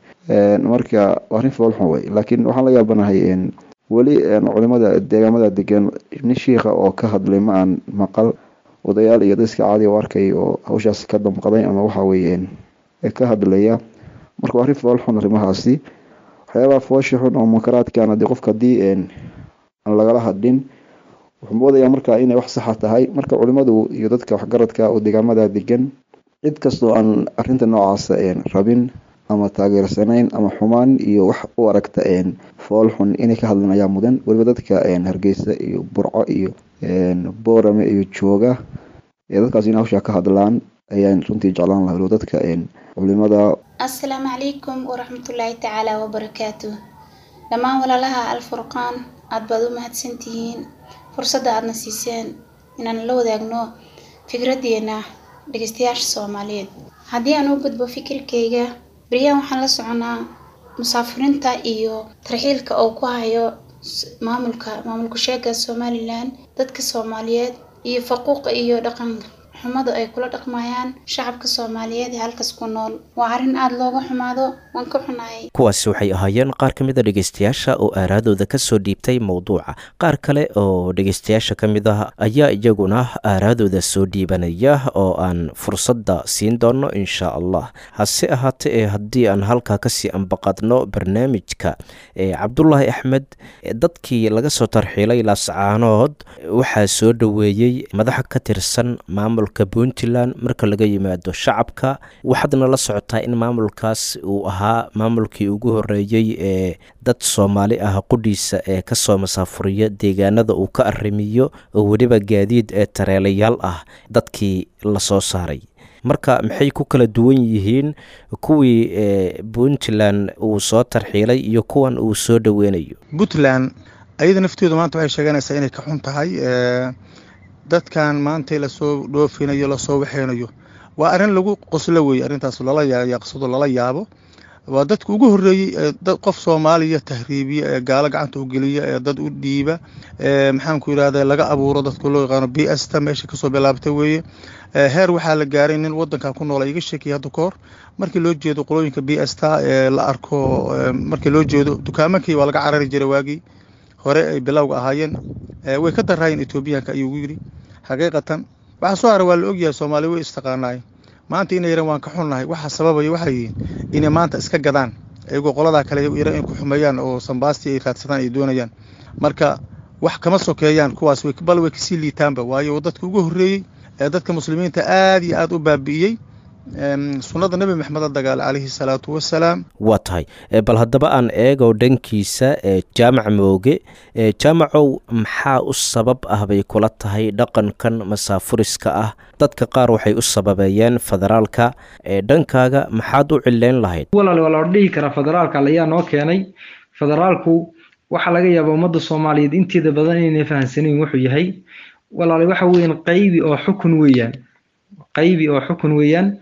marka arrin fool xun way laakiin waxaan la yaabanahay wali culimada deegaamada degan nin sheekha oo ka hadlay ma aan maqal odayaal iyo dadka caadi oo arkay oo hawshaas ka damqaday ama waxa weeyeen ka hadlaya marka arrin fool xun arrimahaasi waxyaabaha foosha xun oo munkaraadkan hadii qofka hadii aan lagala hadin wuxuu moodayaa marka inay wax sax tahay marka culimadu iyo dadka waxgaradka oo deegaamada degan cid kastoo aan arrinta noocaas ah rabin ama taageersanayn ama xumaan iyo wax u aragta een fool xun inay ka hadlanayaan mudan waliba dadka een Hargeysa iyo Burco iyo een Boorame iyo jooga ee dadkaas inay hawsha ka hadlaan ayaan runtii jeclaan lahaa dadka een culimada.
Assalaamu calaykum wa rahmatullaahi ta'ala wa barakaatuh. Dhamaan walaalaha Al-Furqan aad baad u mahadsantihiin fursadda aadna siiseen inaan la wadaagno fikradeena dhageystayaasha Soomaaliyeed. Haddii aan u gudbo fikirkayga بريان waxaan la soconaa musaafirinta iyo tarxiilka oo ku hayo maamulka maamulka sheega Somaliland dadka Soomaaliyeed iyo faquuqa iyo dhaqan xumada ay kula dhaqmayaan shacabka Soomaaliyeed halkaas ku nool waa arin aad looga xumaado waan ka xunahay.
kuwaasi waxay ahaayeen qaar ka mid ah dhageystayaasha oo aaraadooda ka soo dhiibtay mowduuca qaar kale oo dhageystayaasha ka mid ah ayaa iyaguna aaraadooda soo dhiibanaya oo aan fursadda siin doono insha Allah hase ahaatee ee haddii aan halkaa kasii anbaqadno barnaamijka ee Cabdullaahi Axmed dadkii laga soo tarxiilay Laascaanood waxaa soo dhaweeyay madax ka tirsan maamul Puntland marka laga yimaado shacabka waxaadna la socotaa in maamulkaas uu ahaa maamulkii ugu horeeyay ee dad Soomaali ah qudhiisa ee ka soo masaafuriya deegaanada uu ka arrimiyo oo waliba gaadiid ee tareelayaal ah dadkii la soo saaray marka maxay ku kala duwan yihiin kuwii Puntland uu soo tarxiilay iyo kuwan uu soo dhaweynayo.
Puntland ayada nafteedu maanta waxay sheeganaysaa inay ka xun tahay dadkan maanta la soo dhoofinayo la soo waxeenayo waa arin lagu qoslo weey arintaas lala yaaqsado lala yaabo waa dadku ugu horeeyay dad qof Soomaaliya tahriibiye ee gaala gacanta u geliya ee dad u dhiiba ee maxaan ku yiraahdaa laga abuuro dadku loo yaqaan B S ta meesha ka soo bilaabtay weeye heer waxa la gaaray in wadanka ku nool iga sheekay hadda koor markii loo jeedo qolooyinka B S ta ee la arko markii loo jeedo dukaamankii waa laga carari jiray waagi hore ay bilowga ahaayeen way ka darayeen Etoobiyaanka ayuu yiri xaqiiqatan waxa soo haray waa la ogyahay Soomaali way istaqaanay maanta inay yaraan waan ka xunnahay waxa sababay waxa yihiin inay maanta iska gadaan ayagoo qolada kale yaraan in ku xumeeyaan oo Sambaasti ay raadsadaan ay doonayaan marka wax kama sokeeyaan kuwaas way bal way kasii liitaanba waayo dadka ugu horeeyay ee dadka muslimiinta aad iyo aad u baabi'iyay sunnada nabi maxamed dagaal calayhi salaatu wasalaam
waa tahay bal haddaba aan eego dhankiisa jaamac mooge jaamacow maxaa u sabab ah bay kula tahay dhaqankan masaafuriska ah dadka qaar waxay u sababeeyeen federaalka dhankaaga maxaad u cileyn lahayd
walaal walaal dhihi kara federaalka ayaa noo keenay federaalku waxa laga yaabaa ummadda Soomaaliyeed inteeda badan inay fahansaneen wuxuu yahay walaal waxa weeyaan qaybi oo xukun weeyaan qaybi oo xukun weeyaan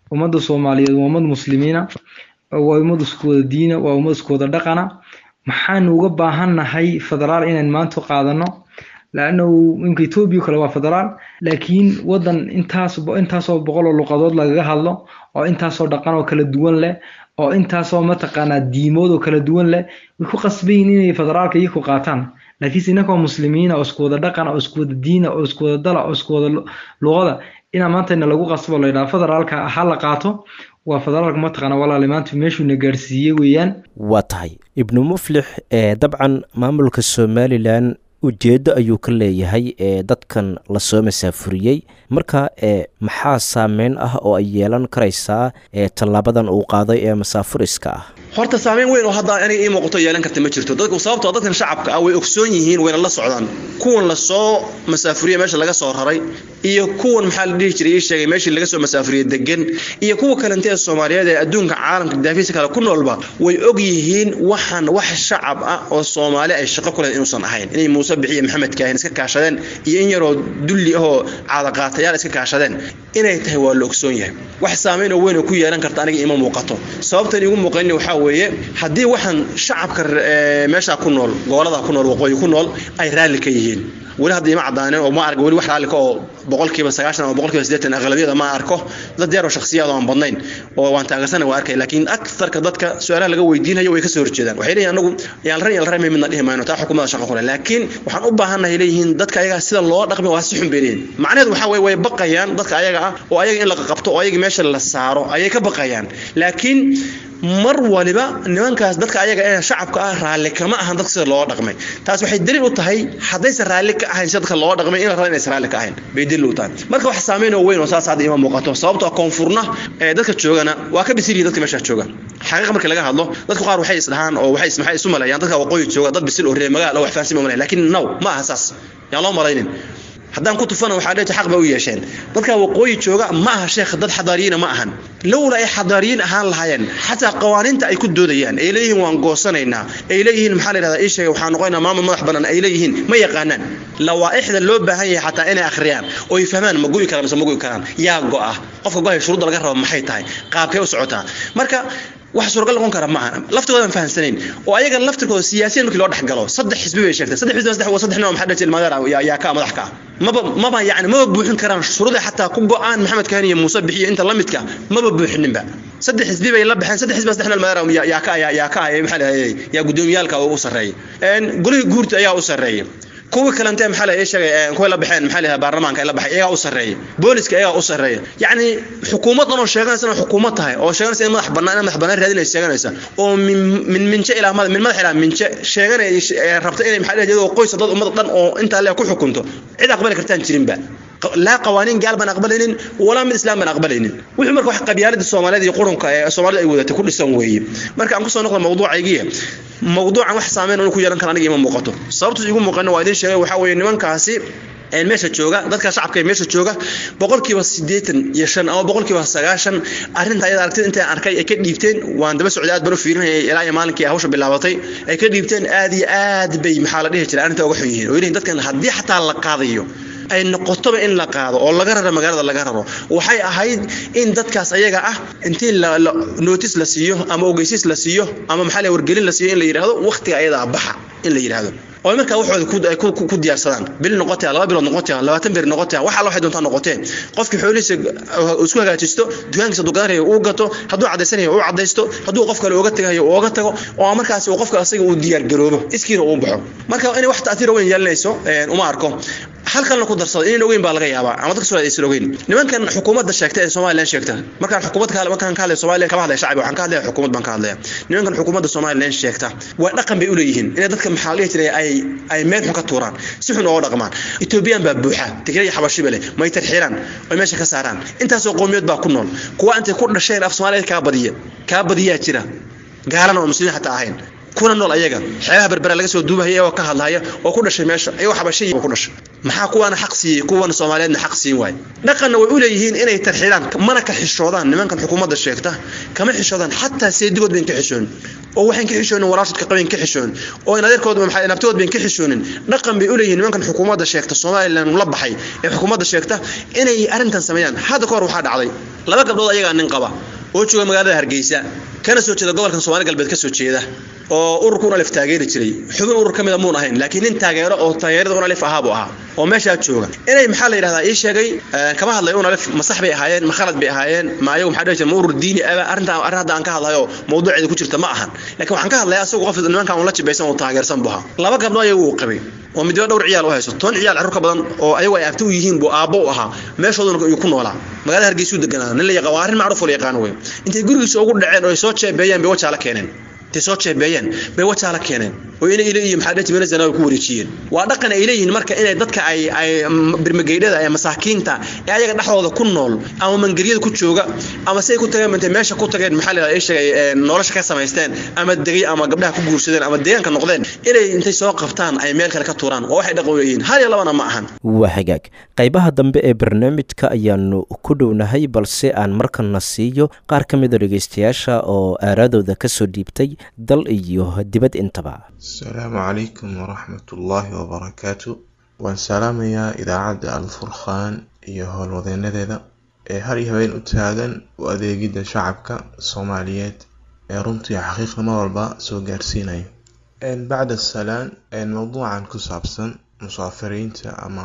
ummadda Soomaaliyeed waa ummad muslimiina waa ummad isku wada diina waa ummad isku wada dhaqana maxaan uga baahanahay federaal inaan maanta qaadano laano inka Ethiopia kale waa federaal laakiin wadan intaas intaas oo boqol oo luqadood laga hadlo oo intaas oo dhaqan oo kala duwan leh oo intaas oo mataqaana diimood oo kala duwan leh way ku qasbayeen inay federaalka iyagu ku qaataan laakiin inaka muslimiina oo isku wada dhaqan oo isku wada diin oo isku wada dal oo isku wada luqada ina maanta in lagu qasbo leeyahay federaalka hal la qaato waa federaalka mataqaana walaal maanta meeshu na gaarsiiyay weeyaan
waa tahay ibnu muflix ee dabcan maamulka Somaliland ujeedo ayuu ka leeyahay ee dadkan la soo masaafuriyay marka ee maxaa saameyn ah oo ay yeelan karaysaa ee talaabadan uu qaaday ee masaafuriska ah
horta saameyn weyn oo hadda inay ii muuqato yeelan karta ma jirto dadku sababtoo dadkan shacabka ah way ogsoon yihiin wayna la socdaan kuwan la soo masaafuriyay meesha laga soo raray iyo kuwan maxaa la dhihi jiray sheegay meeshii laga soo masaafuriyay degan iyo kuwa kale ee Soomaaliyeed ee adduunka caalamka daafiisa kale ku noolba way og yihiin waxan wax shacab ah oo Soomaali ay shaqo ku leeyihiin inuusan ahayn inay Muuse bixiye Maxamed Kaahin iska kaashadeen iyo in yaroo dulli ah oo caada qaatayaal iska kaashadeen inay tahay waa la ogsoon yahay wax saameyn weyn oo ku yeelan karta aniga ima muuqato sababtan igu muuqanay waxa weeye hadii waxan shacabka meesha ku nool gobolada ku nool waqooyi ku nool ay raali ka yihiin wali hadii ma cadaaneen oo ma arag wali wax raali ka oo boqolkiiba sagaashan ama boqolkiiba siddeetan aqlabiyada ma arko dad yar oo shakhsiyaad oo badnayn oo waan taageersan waa arkay laakiin aktarka dadka su'aalaha laga weydiinayo way ka soo horjeedaan waxay leeyihiin anagu yaan ran yaan ran midna dhimaayno taa xukuumadda shaqo kale laakiin waxaan u baahanahay leeyihiin dadka ayaga sida loo dhaqmo waa si xun beereen macnaheedu waxa way way baqayaan dadka ayaga ah oo ayaga in la qabto oo ayaga meesha la saaro ayay ka baqayaan laakiin mar waliba nimankaas dadka ayaga ee shacabka ah raali kama ahan dadka sida loo dhaqmay taas waxay daliil u tahay hadaysan raali ka ahayn dadka loo dhaqmay in raali raali ka ahayn bay daliil u tahay marka wax saameyn oo weyn oo saas hadda ima muuqato sababtoo koonfurna ee dadka joogana waa ka bisiri dadka meesha jooga xaqiiqo marka laga hadlo dadku qaar waxay isdhahaan oo waxay ismaxay isu malayaan dadka waqooyi jooga dad bisil oo reer magaalo wax faansi ma malayaan laakiin no ma aha saas yaa loo malaynin haddaan ku tufana waxa leeyahay xaq ba u yeesheen dadka waqooyi jooga ma aha sheekh dad xadaariyiin ma ahan lawla ay xadaariyiin ahaan lahaayeen xataa qawaaniinta ay ku doodayaan ay leeyihiin waan goosanaynaa ay leeyihiin maxaa la yiraahdaa isheega waxaan noqonaynaa maamul madax banaan ay leeyihiin ma yaqaanaan lawaaixda loo baahan yahay xataa inay akhriyaan oo ay fahmaan ma go'i karaan mise ma go'i karaan yaa go'a qofka go'ay shuruuda laga rabo maxay tahay qaabkay u socotaa marka wax suuragal noqon kara ma aha laftigooda aan fahansanayn oo ayaga laftirkooda siyaasiyiin markii loo dhaxgalo saddex xisbi bay sheegtay saddex xisbi saddex waa saddex nooc maxaa dhajil magaara yaa ka madax ka maba maba yaani maba buuxin karaan shuruuda xataa ku go'aan Maxamed Kaahin iyo Muuse bixiye inta la midka maba buuxininba saddex xisbi bay la baxeen saddex xisbi saddex nooc magaara yaa ka yaa ka maxaa leeyahay yaa gudoomiyaalka ugu sareeyay een guriga guurta ayaa u sareeyay kuwa kale intee maxaa la sheegay kuwa la baxeen maxaa la baarlamaanka la baxay iyaga u sareeyay booliska iyaga u sareeyay yaani xukuumaddan oo sheeganaysa xukuumad tahay oo sheeganaysa in madax banaan madax banaan raadinaysa sheeganaysa oo min min minje ilaa madax min madax ilaa minje sheeganaysa rabta inay maxaa la yiraahdo qoys dad ummad dhan oo inta la ku xukunto cid aqbal kartaan jirinba لا قوانين قال بن أقبلين ولا من الإسلام بن أقبلين وحنا مركو حق قبيلة الصومالية يقولون الصومالية أيوة كل سنة وهي مركو أنقص نقطة موضوع عجيب موضوع عن واحد سامين ونكو يلان كان نجي من مقطع صارت يقول مقنع وايدين شيء وحاول إنه من كاسي meesha jooga dadka shacabka meesha jooga boqolkiiba siddeetan iyo shan ama boqolkiiba sagaashan arinta ay aragtay inta arkay ay ka dhiibteen waan daba socdaad baro fiirinay ilaa ay maalinkii hawsha bilaabatay ay ka dhiibteen aad iyo aad bay maxaa la dhihi jiray arinta uga xun yihiin oo ilaahay dadkan hadii xataa la qaadayo ay noqoto in la qaado oo laga raro magaalada laga raro waxay ahayd in dadkaas ayaga ah intii la notice la siiyo ama ogeysiis la siiyo ama maxaa la wargelin la siiyo in la yiraahdo waqtiga ayada baxa in la yiraahdo oo marka waxooda ku ku diyaarsadaan bil noqotay laba bilood noqotay labaatan bir noqotay waxa la waxay doontaa noqotay qofkii xoolihiisa isku hagaajisto dukaankiisa dukaanaya uu gato haduu cadeysanayo uu cadeysto haduu qof kale uga tagayo uu uga tago oo markaas uu qofka asaga uu diyaar garoobo iskiina uu baxo marka in wax taasiir weyn yeelanayso een uma arko halkan ku darsado in ogeyn baa laga yaabaa ama dadka soo aysan ogeyn nimankan xukuumadda sheegtay ee Soomaaliland sheegtay markaan xukuumad kale markaan ka hadlay Soomaaliland kama hadlay shacbi waxaan ka hadlay xukuumad baan ka hadlay nimankan xukuumadda Soomaaliland sheegtay waa dhaqan bay u leeyihiin in dadka maxalliyeed ay ay meel xun ka tuuraan si xun oo dhaqmaan Ethiopian baa buuxa Tigray xabashi bale ma ay tarxiiraan oo meesha ka saaraan intaas oo qoomiyad baa ku nool kuwa intay ku dhasheen af Soomaaliyeed ka badiya ka badiya jira gaalana oo muslimiin xataa ahayn
kuna nool ayaga xeebaha berbera laga soo duubahaya oo ka hadlaya oo ku dhashay meesha ay wax bashay ku dhashay maxaa kuwana xaq siiyay kuwan Soomaaliyeedna xaq siin waay dhaqanna way u leeyihiin inay tarxiilaan mana ka xishoodaan nimankan xukuumadda sheegta kama xishoodaan xataa seedigood been ka xishoon oo waxaan ka xishoonin walaashadka qabeen ka xishoon oo in adeerkooda maxay naftood been ka xishoonin dhaqan bay u leeyihiin nimankan xukuumadda sheegta Soomaaliland la baxay ee xukuumadda sheegta inay arintan sameeyaan hada koor waxa dhacday laba gabdhood ayaga nin qaba oo jooga magaalada Hargeysa kana soo jeeda gobolka Soomaali galbeed ka soo jeeda oo ururkuna laf taageeri jiray xubin urur kamid ah muun ahayn laakiin nin taageero oo taageerada una laf ahaabo aha oo meesha jooga inay maxaa la yiraahdaa ii sheegay kama hadlay una laf masax bay ahaayeen ma khalad bay ahaayeen ma ayagu maxaa dhashay urur diini ah arinta arinta aan ka hadlayo mowduuceeda ku jirta ma ahan laakiin waxaan ka hadlayaa asagoo qof nimankan uu la jibeysan oo taageersan buha laba gabdhood ayagu uu qabay oo mid dhowr ciyaal oo hayso toban ciyaal carruur ka badan oo ayagu ay abtu yihiin buu aabbo u ahaa meeshooduna uu ku noolaa magaalada Hargeysa u deganaa nin la yaqaan waa arrin macruuf oo la yaqaan way intay gurigiisa ugu dhaceen oo soo jeebeeyeen bay wajaala keeneen tisoo jeebeeyeen bay wajaala keeneen oo inay ilaahay maxaa dhati meel zanaa ku wareejiyeen waa dhaqan ay leeyihiin marka inay dadka ay ay birmageydada ay masaakiinta ee ayaga dhaxdooda ku nool ama mangariyada ku jooga ama say ku tageen intay meesha ku tageen maxaa la ay sheegay nolosha ka sameysteen ama dagay ama gabdhaha ku guursadeen ama deegaanka noqdeen inay intay soo qabtaan ay meel kale ka tuuraan oo waxay dhaqan u leeyihiin hal iyo labana ma ahan
waa hagaag qaybaha dambe ee barnaamijka ayaanu ku dhownahay balse aan markana siiyo qaar ka mid ah dhageystayaasha oo aaradooda ka soo dhiibtay dal iyo dibad intaba
السلام عليكم ورحمة الله وبركاته والسلام يا إذاعة الفرقان يا هول وذينذا هاري هبين أتاغن وأذيجد شعبك الصوماليات رمتي حقيقة مربا سو جارسيني بعد السلام الموضوع عن كسابسن مسافرين أما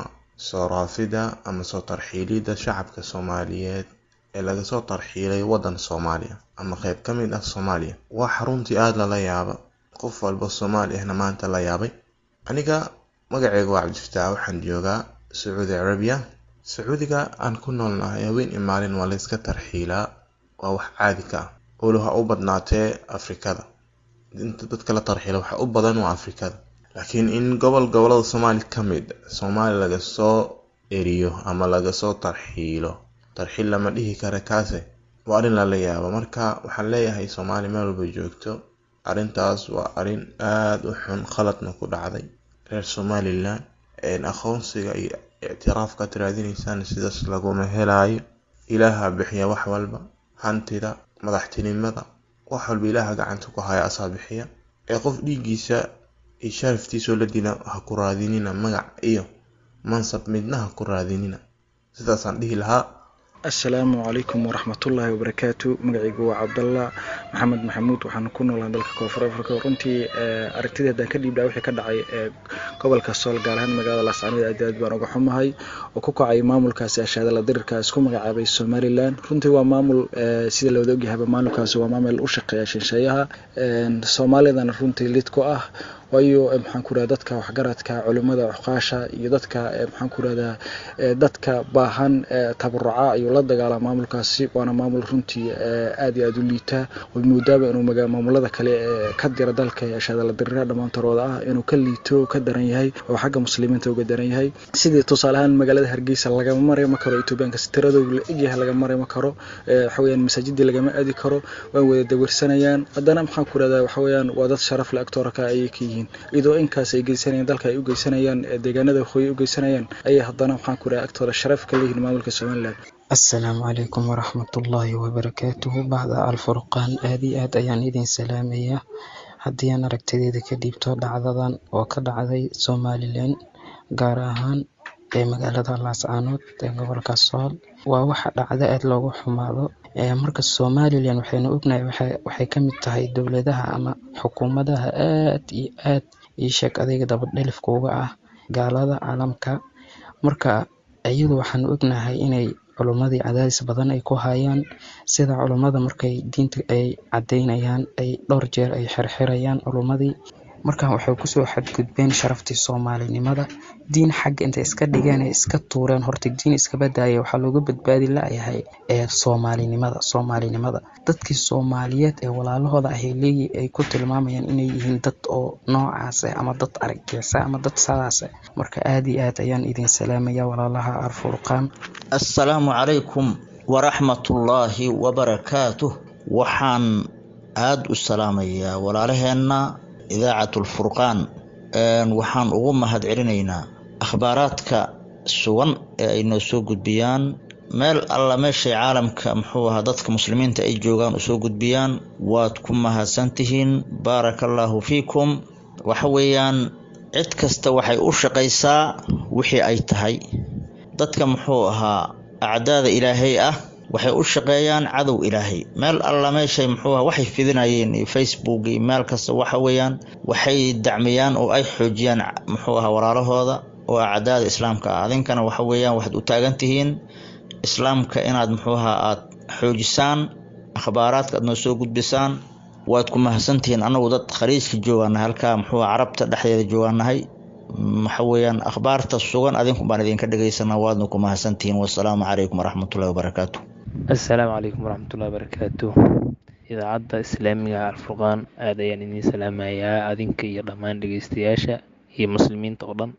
صرافدة أما سو ترحيلي دا شعبك الصوماليات إلا سو ترحيلي وطن صوماليا أما خيب كمين الصوماليا وحرمتي آدلا لا يابا qof walba Soomaali ahna maanta la yaabay aniga magacaygu waa Cabdifataax waxaan joogaa Saudi Arabia Saudiga aan ku noolnahay haween imaalin waa la iska tarxiilaa waa wax caadi ka ah oo loo u badnaatay Afrikada inta dadka la tarxiilo waxa u badan waa Afrikada laakiin in gobol gobolada Soomaali kamid Soomaali laga soo eriyo ama laga soo tarxiilo tarxiil lama dhihi karo kaase waa arin la yaabo marka waxaan leeyahay Soomaali meel walba joogto arintaas waa arin aad u xun khaladna ku dhacday reer Somaliland ee aqoonsiga iyo i'tiraafka tiraadinaysan sidaas lagu ma helaayo ilaaha bixiya wax walba hantida madaxtinimada wax walba ilaaha gacanta ku haya asaabixiya ee qof dhigiisa iyo sharaftiisa la dina ha ku raadinina magac iyo mansab midna ha ku raadinina sidaas aan dhihi lahaa
السلام عليكم ورحمة الله وبركاته مقعيقو عبد الله محمد محمود وحن كنا لنا دلك كوفر أفريقيا ورنتي أركتدي هدان كديب داوحي كدعي قبل كسول قالهن مقالة لاسعاني أداد بانوغو حمهاي وكوكو عي مامول كاسي أشهد لدير كاسكو مقعابي سوماليلان رنتي ومامول سيدا لو دوغي هبا مامول كاسي ومامل أشق ياشين شايها سوماليدان رنتي ليتكو أه waayo maxaan ku raadad dadka waxgaradka culimada waxqaasha iyo dadka maxaan ku raadaa dadka baahan tabaruca iyo la dagaalama maamulkaasi waana maamul runtii aad iyo aad u liita oo muudaba inuu maamulada kale ka dira dalka yeeshada la dirira dhamaantarooda ah inuu ka liito ka daran yahay oo xagga muslimiinta uga daran yahay sidii tusaalahan magaalada Hargeysa laga maray ma karo Itoobiyaanka tiradooda la igyahay laga maray ma karo xawayaan masaajidii laga ma aadi karo way wada dawarsanayaan haddana maxaan ku raadaa waxawayaan waa dad sharaf la agtoorka ay ka yihiin idoo inkaas ay geysanayaan dalka ay u geysanayaan deegaanada waqooyi u geysanayaan ay haddana waxaan ku raadaa agtooda sharaf ka leeyihiin maamulka Soomaaliland
السلام عليكم ورحمة الله وبركاته بعد الفرقان آدي آد أيان إذن سلامية هدي أنا ركتدي ذي كديبتو دعضان وكدعضي سوماليلين قاراهان ee magaalada Laascaanood ee gobolka Sool waa waxa dhacda aad loogu xumaado ee marka Soomaaliland waxayna ognahay waxay waxay kamid tahay dawladaha ama xukuumadaha aad iyo aad ii sheeg adeega daba dhalifkooga ah gaalada caalamka marka ayadu waxaan ognahay inay culumadii cadaadis badan ay ku hayaan sida culumada markay diinta ay cadeynayaan ay dhowr jeer ay xirxirayaan culumadii marka waxay ku soo xadgudbeen sharaftii Soomaalinimada diin xaq inta iska dhigeen iska tuureen horta diin iska badaayay waxa looga badbaadi laayahay ee Soomaalinimada Soomaalinimada dadkii Soomaaliyeed ee walaalahooda ah leeyahay ay ku tilmaamayaan inay yihiin dad oo noocaas ah ama dad argagixisa ama dad saadaas marka aad iyo aad ayaan idin salaamaya walaalaha Al-Furqaan
assalaamu calaykum wa rahmatullaahi wa barakaatuh waxaan aad u salaamayaa walaalaheena idaacatu alfurqaan waxaan ugu mahadcelinaynaa akhbaaraadka sugan ee ay noo soo gudbiyaan meel alla meeshay caalamka muxuu ahaa dadka muslimiinta ay joogaan usoo gudbiyaan waad ku mahadsantihiin baarakallahu fiikum waxa weeyaan cid kasta waxay u shaqaysaa wixii ay tahay dadka muxuu ahaa acdaada ilaahay ah waxay u shaqeeyaan cadow ilaahay meel alla meeshay muxuu ahaa waxay fidinayeen Facebook iyo meel kasta waxa weeyaan waxay dacmiyaan oo ay xoojiyaan muxuu ahaa walaalahooda oo acdaada islaamka ah adinkana waxa weeyaan waxaad u taagan tihiin islaamka inaad muxuu ahaa aad xoojisaan akhbaaraadka aad noo soo gudbisaan waad ku mahadsantihiin anagu dad khariijka joogaanahay halkaa muxuu ahaa carabta dhexdeeda joogaanahay waxa weeyaan akhbaarta sugan adinku baan idinka dhagaysanaa waadna ku mahadsantihiin wassalaamu calaykum waraxmatullahi wabarakaatu
assalaamu calaykum waraxmatullahi wabarakaatu idaacadda islaamiga alfurqaan aad ayaan idiin salaamayaa adinka iyo dhammaan dhegeystayaasha iyo muslimiinta oo dhan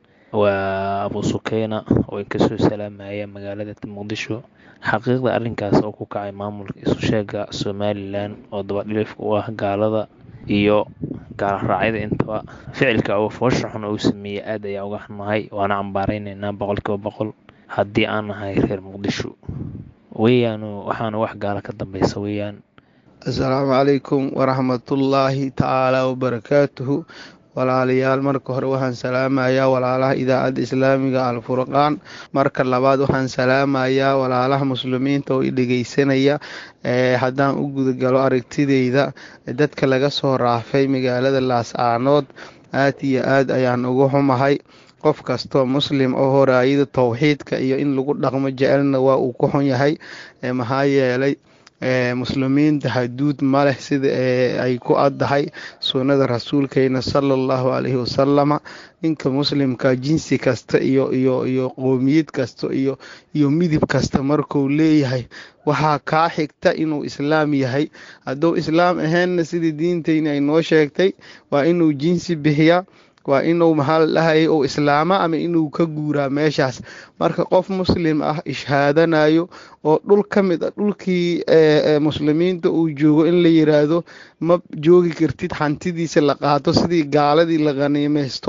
waa abu sukeyna oo inkasoo salaamaya magaalada muqdisho xaqiiqda arrinkaas oo ku kacay maamulka isu sheega somalilan oo dabadhilifka u ah gaalada iyo gaala raacyada intaba ficilka oo foosha xun uu sameeyay aad ayaa uga xunahay waana cambaaraynaynaa boqolkiiba boqol haddii aan nahay reer muqdisho weeyaan waxaana wax gaala ka dambaysa weeyaan
assalaamu calaykum waraxmatullaahi tacaala wabarakaatuhu walaalayaal marka hore waxaan salaamayaa walaalaha idaacadda islaamiga alfurqaan marka labaad waxaan salaamayaa walaalaha muslimiinta oo i dhegeysanaya haddaan u gudagalo aragtideyda dadka laga soo raafay magaalada laascaanood aad iyo aad ayaan ugu xumahay qof kastoo muslim oo horaayada towxiidka iyo in lagu dhaqmo jecelna waa uu ku xun yahay maxaa yeelay muslimiinta haduud ma leh sida ay ku addahay sunnada rasuulkeena sala allahu calayhi wasalama ninka muslimka jinsi kasta iyo iyo iyo qoomiyad kasta iyo iyo midib kasta markuu leeyahay waxaa kaa xigta inuu islaam yahay hadduu islaam ahaynna sidii diinteyna ay noo sheegtay waa inuu jinsi bixiyaa waa inuu maxaa la dhahay oo islaama ama inuu ka guuraa meeshaas marka qof muslim ah ishaadanayo oo dhul ka mid ah dhulkii muslimiinta uu joogo in la yiraahdo ma joogi kartid hantidiisa la qaato sidii gaaladii la qaniimaysto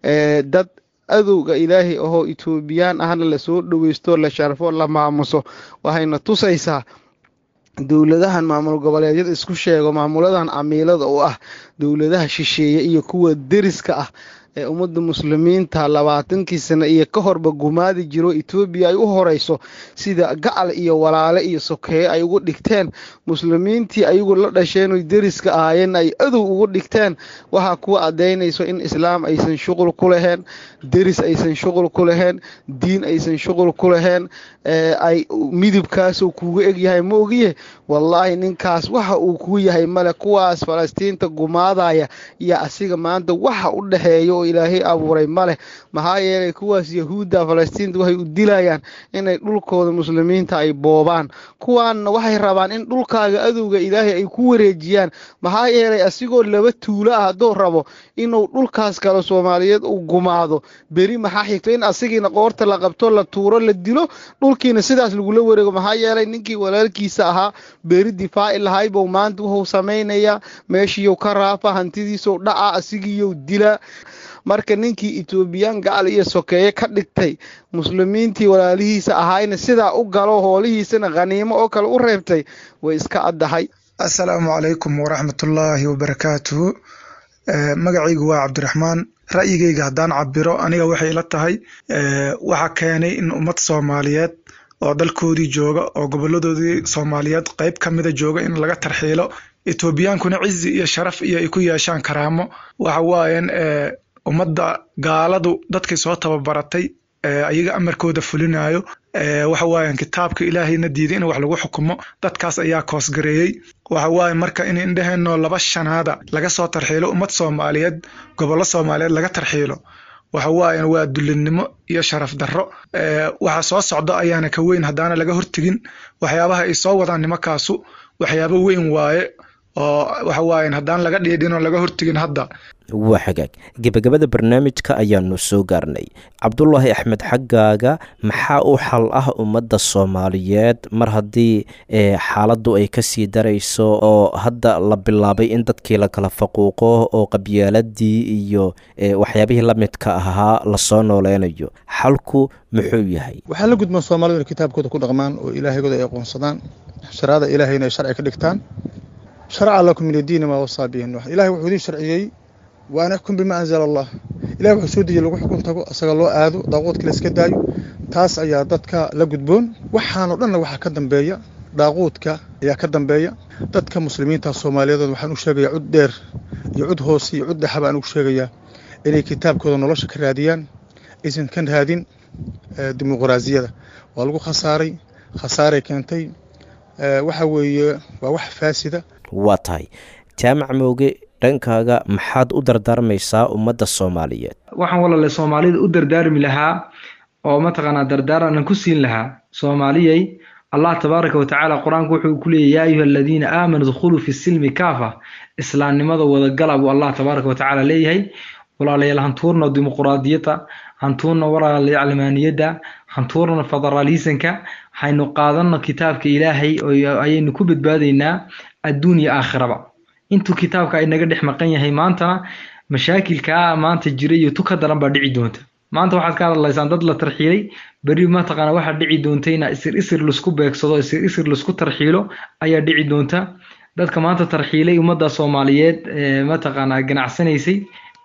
dad adowga ilaahay ahoo etoobiyaan ahna lasoo dhaweysto la sharfo la maamuso waxayna tusaysaa dowladahan maamul goboleedyada isku sheego maamuladan camiilada oo ah dowladaha shisheeye iyo kuwa deriska ah ee ummadda muslimiinta labaatankii sano iyo ka horba gumaadi jiro Ethiopia ay u horeyso sida gacal iyo walaale iyo sokeeye ay ugu dhigteen muslimiintii ayagu la dhasheen oo deriska ahaayeen ay adow ugu dhigteen waxa kuwa adeynayso in islaam aysan shuqul ku lahayn deris aysan shuqul ku lahayn diin aysan shuqul ku lahayn ee ay midibkaas uu kugu eg yahay ma ogiye wallahi ninkaas waxa uu ku yahay male kuwaas Falastiinta gumaadaya iyo asiga maanta waxa u dhaxeeyo ilaahay abuuray male maxaa yeelay kuwaas yahuuda Falastiinta waxay u dilayaan inay dhulkooda muslimiinta ay boobaan kuwaana waxay rabaan in dhulkaaga adowga ilaahay ay ku wareejiyaan maxaa yeelay asigoo laba tuulo ah hadoo rabo inuu dhulkaas kala Soomaaliyeed u gumaado beri maxaa xigto in asigiina qoorta la qabto la tuuro la dilo dhulkiina sidaas lagu la wareego maxaa yeelay ninkii walaalkiisa ahaa beri difaac ilahay buu maanta wuxuu sameeynaya meeshii ka raafa hantidiisa dhaca asigii dila marka ninkii Ethiopian gacal iyo sokeeye ka dhigtay muslimiintii walaalihiisa ahaayna sida u galo hoolihiisana qaniimo oo kale u reebtay way iska adahay.
Assalaamu calaykum waraxmatullaahi wabarakaatuh. magacaygu waa Cabdiraxmaan ra'yigayga haddaan cabiro aniga waxay ila tahay waxa keenay in ummad Soomaaliyeed oo dalkoodii jooga oo goboladoodii Soomaaliyeed qayb kamida jooga in laga tarxiilo Ethiopiankuna cizi iyo sharaf iyo ay ku yeeshaan karaamo waxa waayeen ummadda gaaladu dadkay soo tababaratay ayaga amarkooda fulinayo waxa waayeen kitaabka Ilaahayna diiday in wax lagu xukumo dadkaas ayaa koos gareeyay waxa waay marka in indhaheeno laba shanaada laga soo tarxiilo ummad Soomaaliyeed gobolo Soomaaliyeed laga tarxiilo waxa waayeen waa dulinimo iyo sharaf darro waxa soo socdo ayaana ka weyn hadaana laga hortagin waxyaabaha ay soo wadaan nimankaasu waxyaabo weyn waaye oo waxa waaye haddaan laga dhiidhin oo laga hortegin hadda.
waa xagaag gebagabada barnaamijka ayaanu soo gaarnay. cabdulaahi axmed, xaggaaga maxaa u xal ah ummadda soomaaliyeed mar haddii xaaladdu ay kasii darayso oo hadda la bilaabay in dadkii la kala faquuqo oo qabyaaladii iyo waxyaabihii la midka ahaa lasoo nooleynayo, xalku muxuu yahay?
waxaa la gudboon soomaalidu inay kitaabkooda ku dhaqmaan oo ilaahaygood ay aqoonsadaan, sharaada ilaahayna ay sharci ka dhigtaan. sharaca lakum min addiini maa wasaa bihi nuux, ilahay wuxuu idin sharciyey waan axkum bima anzala allah. ilahay wuxuu soo dejiyey lagu xukun tago, asaga loo aado, daaquudka la iska daayo. taas ayaa dadka la gudboon. waxaan oo dhanna waxaa ka dambeeya daaquudka ayaa ka dambeeya. dadka muslimiinta soomaaliyeed waxaan u sheegayaa cud dheer iyo cud hoose iyo cud dhexaba aan u sheegayaa inay kitaabkooda nolosha ka raadiyaan, aysan kan raadin dimuqraasiyada. waa lagu khasaaray, khasaaray keentay. waxa weeye waa wax faasida.
waa tahay jaamac mooge, dhankaaga maxaad u dardaarmaysaa ummadda soomaaliyeed?
waxaan walaale soomaalida u dardaarmi lahaa oo mataqaanaa dardaaranan ku siin lahaa soomaaliyey. allah tabaaraka wa tacaala qur-aanku wuxuu ku leeyahay yaa ayuha aladiina aamanuu dkhuluu fi silmi kaafa, islaamnimada wadagala buu allah tabaaraka wa tacaala leeyahay. walaalayaal hantuurna dimuqraadiyadda, hantuurna walaalayaal calmaaniyadda, hantuurna federaalisanka, haynu qaadano kitaabka ilaahay oo ayaynu ku badbaadaynaa adduun iyo aakhiraba. intuu kitaabka ay naga dhex maqan yahay maantana mashaakilka maanta jira iyo tu ka daran baa dhici doonta. maanta waxaad ka hadlaysaan dad la tarxiilay, beri mataqaana waxaa dhici doonta in isir isir laisku beegsado, isir isir laisku tarxiilo ayaa dhici doonta. dadka maanta tarxiilay ummadda Soomaaliyeed mataqaana ganacsanaysay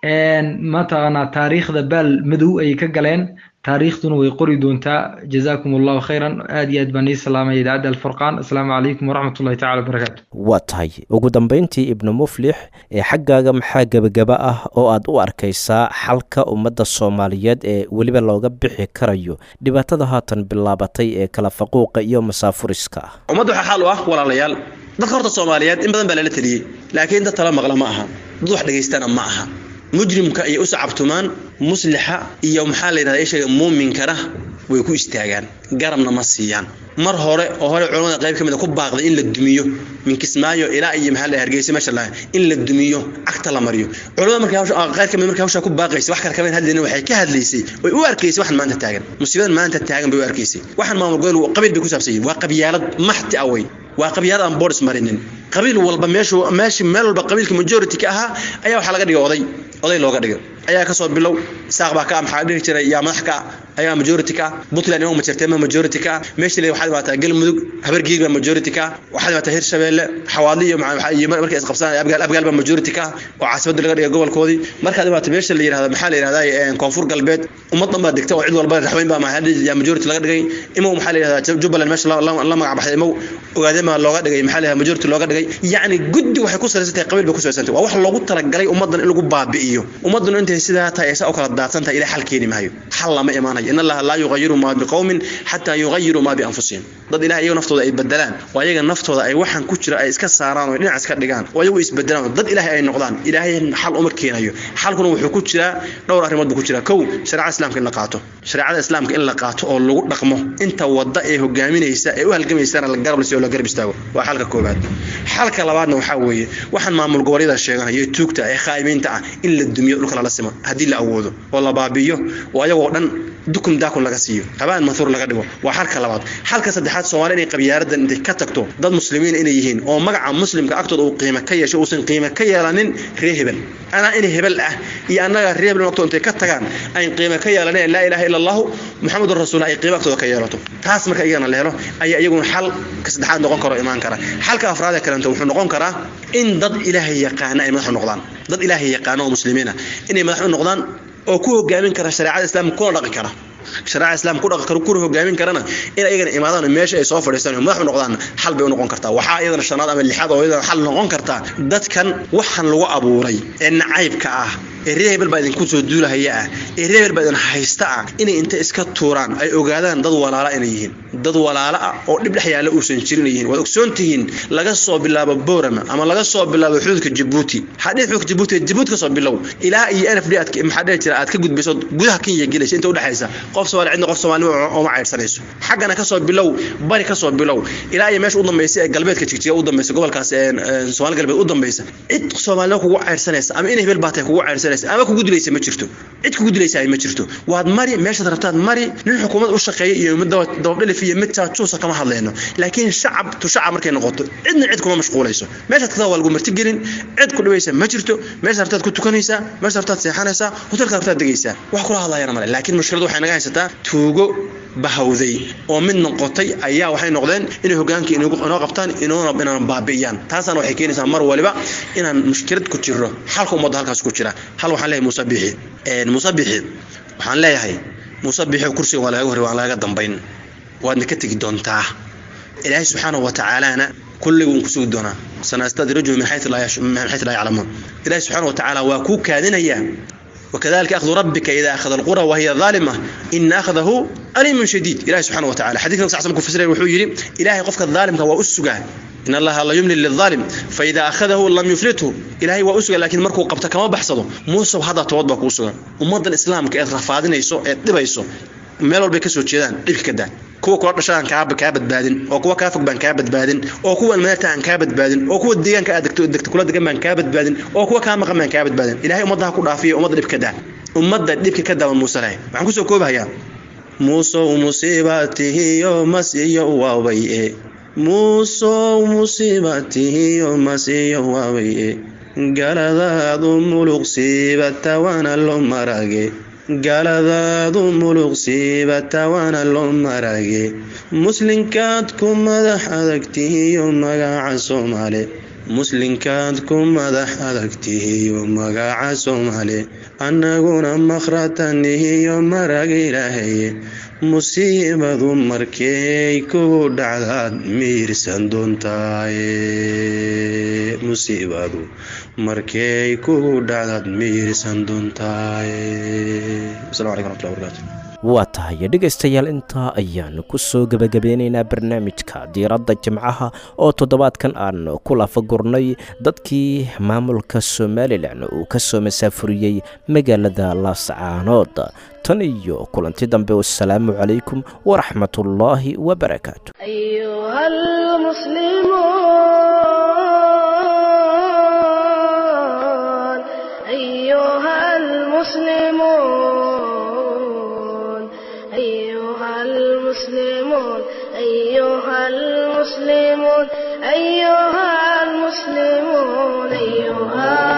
mataqaana taariikhda baal madow ay ka galeen, taariikhduna way qori doontaa. jazakumullahu khayran. aad iyo aad baan ii salaamay idaacadda alfurqaan. assalaamu calaykum waraxmatullahi tacaala wabarakaatu.
waa tahay ugu dambeyntii ibnu muflix, ee xaggaaga maxaa gebagaba ah oo aad u arkaysaa xalka ummadda soomaaliyeed ee weliba looga bixi karayo dhibaatada haatan bilaabatay ee kala faquuqa iyo masaafuriska ah?
ummadda waxaa xal u ah walaalayaal, dadka horta Soomaaliyeed in badan baa lala taliyay, laakiin dad tala maqla ma aha, dad wax dhageystana ma aha. mujrimka iyo u sacabtumaan, muslixa iyo maxaa la yiraahdaa isha muuminkana way ku istaagaan, garabna ma siiyaan. mar hore oo hore culimada qayb kamid ah ku baaqday in la dumiyo min Kismaayo ilaa iyo maxaa la Hargeysa ma sha Allah, in la dumiyo agta la mariyo. culimada markay hawsha qayb kamid markay hawsha ku baaqaysay wax kale kamid hadlayna waxay ka hadlaysay way u arkaysay waxan maanta taagan, musiibadan maanta taagan bay u arkaysay. waxan maamul gool qabiil bay ku saabsan waa qabyaalad maxti away, waa qabyaalad aan boors marinin. qabiil walba meeshu meeshi meel walba qabiilka majority ka aha ayaa waxa laga dhigay oday oday looga dhigay ayaa ka soo bilow saaq baa ka maxaa dhigi jiray yaa madax ka ayaa majority ka Puntland oo majority ma majority ka meeshii la waxaad maataa galmudug habargiig baa majority ka waxaad maataa Hirshabeelle Xawaadliyo maxaa iyo markay isqabsanay abgaal abgaal baa majority ka oo caasimadda laga dhigay gobolkoodii. markaad maataa meeshii la yiraahdo maxaa la yiraahdaa koonfur galbeed ummadan baa dhigtay oo cid walba raxweyn baa maxaa yaa majority laga dhigay. imoo maxaa la yiraahdaa Jubbaland meesha la magac baxay imoo ogaadama looga dhigay maxaa la yiraahdaa majority looga dhigay. yani guddi waxay ku salaysan tahay qabiil bay ku salaysan tahay, waa wax loogu talagalay ummadan in lagu baabi'iyo. ummadan intay sidaa tahay ay kala daadsantahay ilaa xalkeeni maayo, xal lama imaanayo. in allaha la yughayyiru ma biqawmin hatta yughayyiru ma bi anfusihim. dad ilaahay iyaga naftooda ay bedelaan, waa iyaga naftooda ay waxan ku jira ay iska saaraan oo dhinac iska dhigaan, oo iyagu isbedelaan, dad ilaahay ay noqdaan. ilaahay xal uma keenayo. xalkuna wuxuu ku jiraa dhowr arrimood ku jira. kow, shariicada islaamka in la qaato, shariicada islaamka in la qaato oo lagu dhaqmo. inta wada ee hogaaminaysa ee u halgamaysa la garab la loo garab istaago, waa xalka koobaad. xalka labaadna waxa weeye waxan maamul goboleedyada sheeganaya tuugta ee khaybiinta ah in la dumiyo dhulka la simo hadii la awoodo oo la baabiyo oo ayagoo dhan dukum daakun laga siiyo, qabaan mathur laga dhigo. waa xalka labaad. xalka saddexaad, Soomaaliya inay qabyaaladdan intay ka tagto dad muslimiin inay yihiin oo magaca muslimka agtooda uu qiimo ka yeesho uusan qiimo ka yeelanin reer hebel. ana in hebel ah iyo anaga reer hebel agtooda intay ka tagaan ay qiimo ka yeelanin la ilaaha illa allah muhammadur rasuul ay qiimo agtooda ka yeelato. taas marka iyagana la helo ayaa iyaguna xal ka saddexaad noqon karo imaan kara. xalka afraad ee kale wuxuu noqon karaa in dad ilaahay yaqaan ay madax noqdaan, dad ilaahay yaqaan oo muslimiina inay madax noqdaan oo ku hogaamin kara shariicada islaamka ku dhaqi kara. shariicada islaamka ku dhaqi kara ku hogaamin karana in ayagana imaadaan meesha ay soo fadhiistaan madax noqdaan, xal bay u noqon kartaa. waxa iyadana shanaad ama lixaad oo iyadana xal noqon kartaa dadkan waxan lagu abuuray ee nacaybka ah ee reer hebel baa idinku soo duulahaya ah ee reer hebel baa idin haysta ah inay inta iska tuuraan ay ogaadaan dad walaala inay yihiin dad walaala ah oo dhib dhex yaala uusan jirin yihiin waad ogsoontihiin laga soo bilaabo Boorama ama laga soo bilaabo xuduudka Djibouti hadii xuduudka Djibouti Djibouti ka soo bilow ilaa iyo N F D aad maxaa dhici jira aad ka gudbayso gudaha Kenya gelayso inta u dhaxaysa qof Soomaali cidna qof Soomaali oo ma ceyrsanayso xaqana ka soo bilow bari ka soo bilow ilaa iyo meesha u dambeysay ee galbeedka Jigjiga u dambeysay gobolkaas ee Soomaali galbeed u dambeysay cid Soomaali kugu ceyrsanaysa ama in hebel baatay kugu ceyrsanaysa ama kugu dilaysa ma jirto cid kugu dilaysa ma jirto waad mari meesha rabtaad mari nin xukuumad u shaqeeyo iyo mid dawlad dhalif iyo mid taatuusa kama hadlayno laakiin shacab tu shacab markay noqoto cidna cid kuma mashquulayso meesha tada walgu marti gelin cid ku dhawaysa ma jirto meesha rabtaad ku tukanaysa meesha rabtaad seexanaysa hotelka rabtaad degaysa wax kula hadlayana male laakiin mushkiladu waxay naga haysataa tuugo bahawday oo mid noqotay ayaa waxay noqdeen inay hogaankii inoo qabtaan inoona inaan baabiyaan taasana waxay keenaysaa mar waliba inaan mushkilad ku jiro xalka ummadda halkaas ku jira hal waxaan leeyahay Muuse Biixi ee Muuse Biixi waxaan leeyahay Muuse Biixi kursiga waa laga hor waa laga dambayn waadna ka tagi doontaa Ilaahay subhanahu wa ta'ala kulligu ku sugi doona sanastadrijuhu min haythu la min haythu la ya'lamun Ilaahay subhanahu wa ta'ala waa ku kaadinaya وكذلك أخذ ربك إذا أخذ القرى وهي ظالمة إن أخذه أليم شديد إلهي سبحانه وتعالى حديث نفس عصمك في سرير وحويري إلهي قفك الظالم هو أسجع إن الله لا يملي للظالم فإذا أخذه لم يفلته إلهي وأسجع لكن مركو قبتك ما بحصده موسى هذا توضبك أسجع ومضى الإسلام كأثرفادنا يسوع يتبع يسوع meelol bay ka soo jeedaan dhibka ka daa kuwa kula dhashaan ka ka badbaadin oo kuwa ka fog baan ka badbaadin oo kuwa meelta aan ka badbaadin oo kuwa deegaanka aad degto degto kula degan baan ka badbaadin oo kuwa ka maqan baan ka badbaadin ilaahay ummadda ku dhaafiyo ummadda dhibka daa ummadda dhibka ka daa Muuse leh waxaan ku soo koobayaa Muuse musiibatihi yo masiyo waaway Muuse musiibatihi yo masiyo waaway galadaadu muluqsiibata wana loo marage galadaadu muluqsiibata wana loo marage muslinkaad ku madax adagtihiyo magaca Soomaali muslinkaad ku madax adagtihiyo magaca Soomaali annaguna makhratan-iyo marag Ilaahay musiibadu markay ku dhacdaad miirsan doontaay musiibadu markay ku dhacdaad miirsan doontaay assalamu alaykum wa rahmatullahi wa barakatuh
waa tahay dhegaystayaal intaa ayaan ku soo gabagabeynaynaa barnaamijka diiradda jimcaha oo toddobaadkan aan ku lafagurnay dadkii maamulka Somaliland uu ka soo masaafuriyey magaalada Laascaanood tan iyo kulanti dambe wassalaamu calaykum waraxmatullaahi wabarakaatu
ayuhal muslimuun ayyuhal muslimuun المسلمون أيها المسلمون أيها المسلمون أيها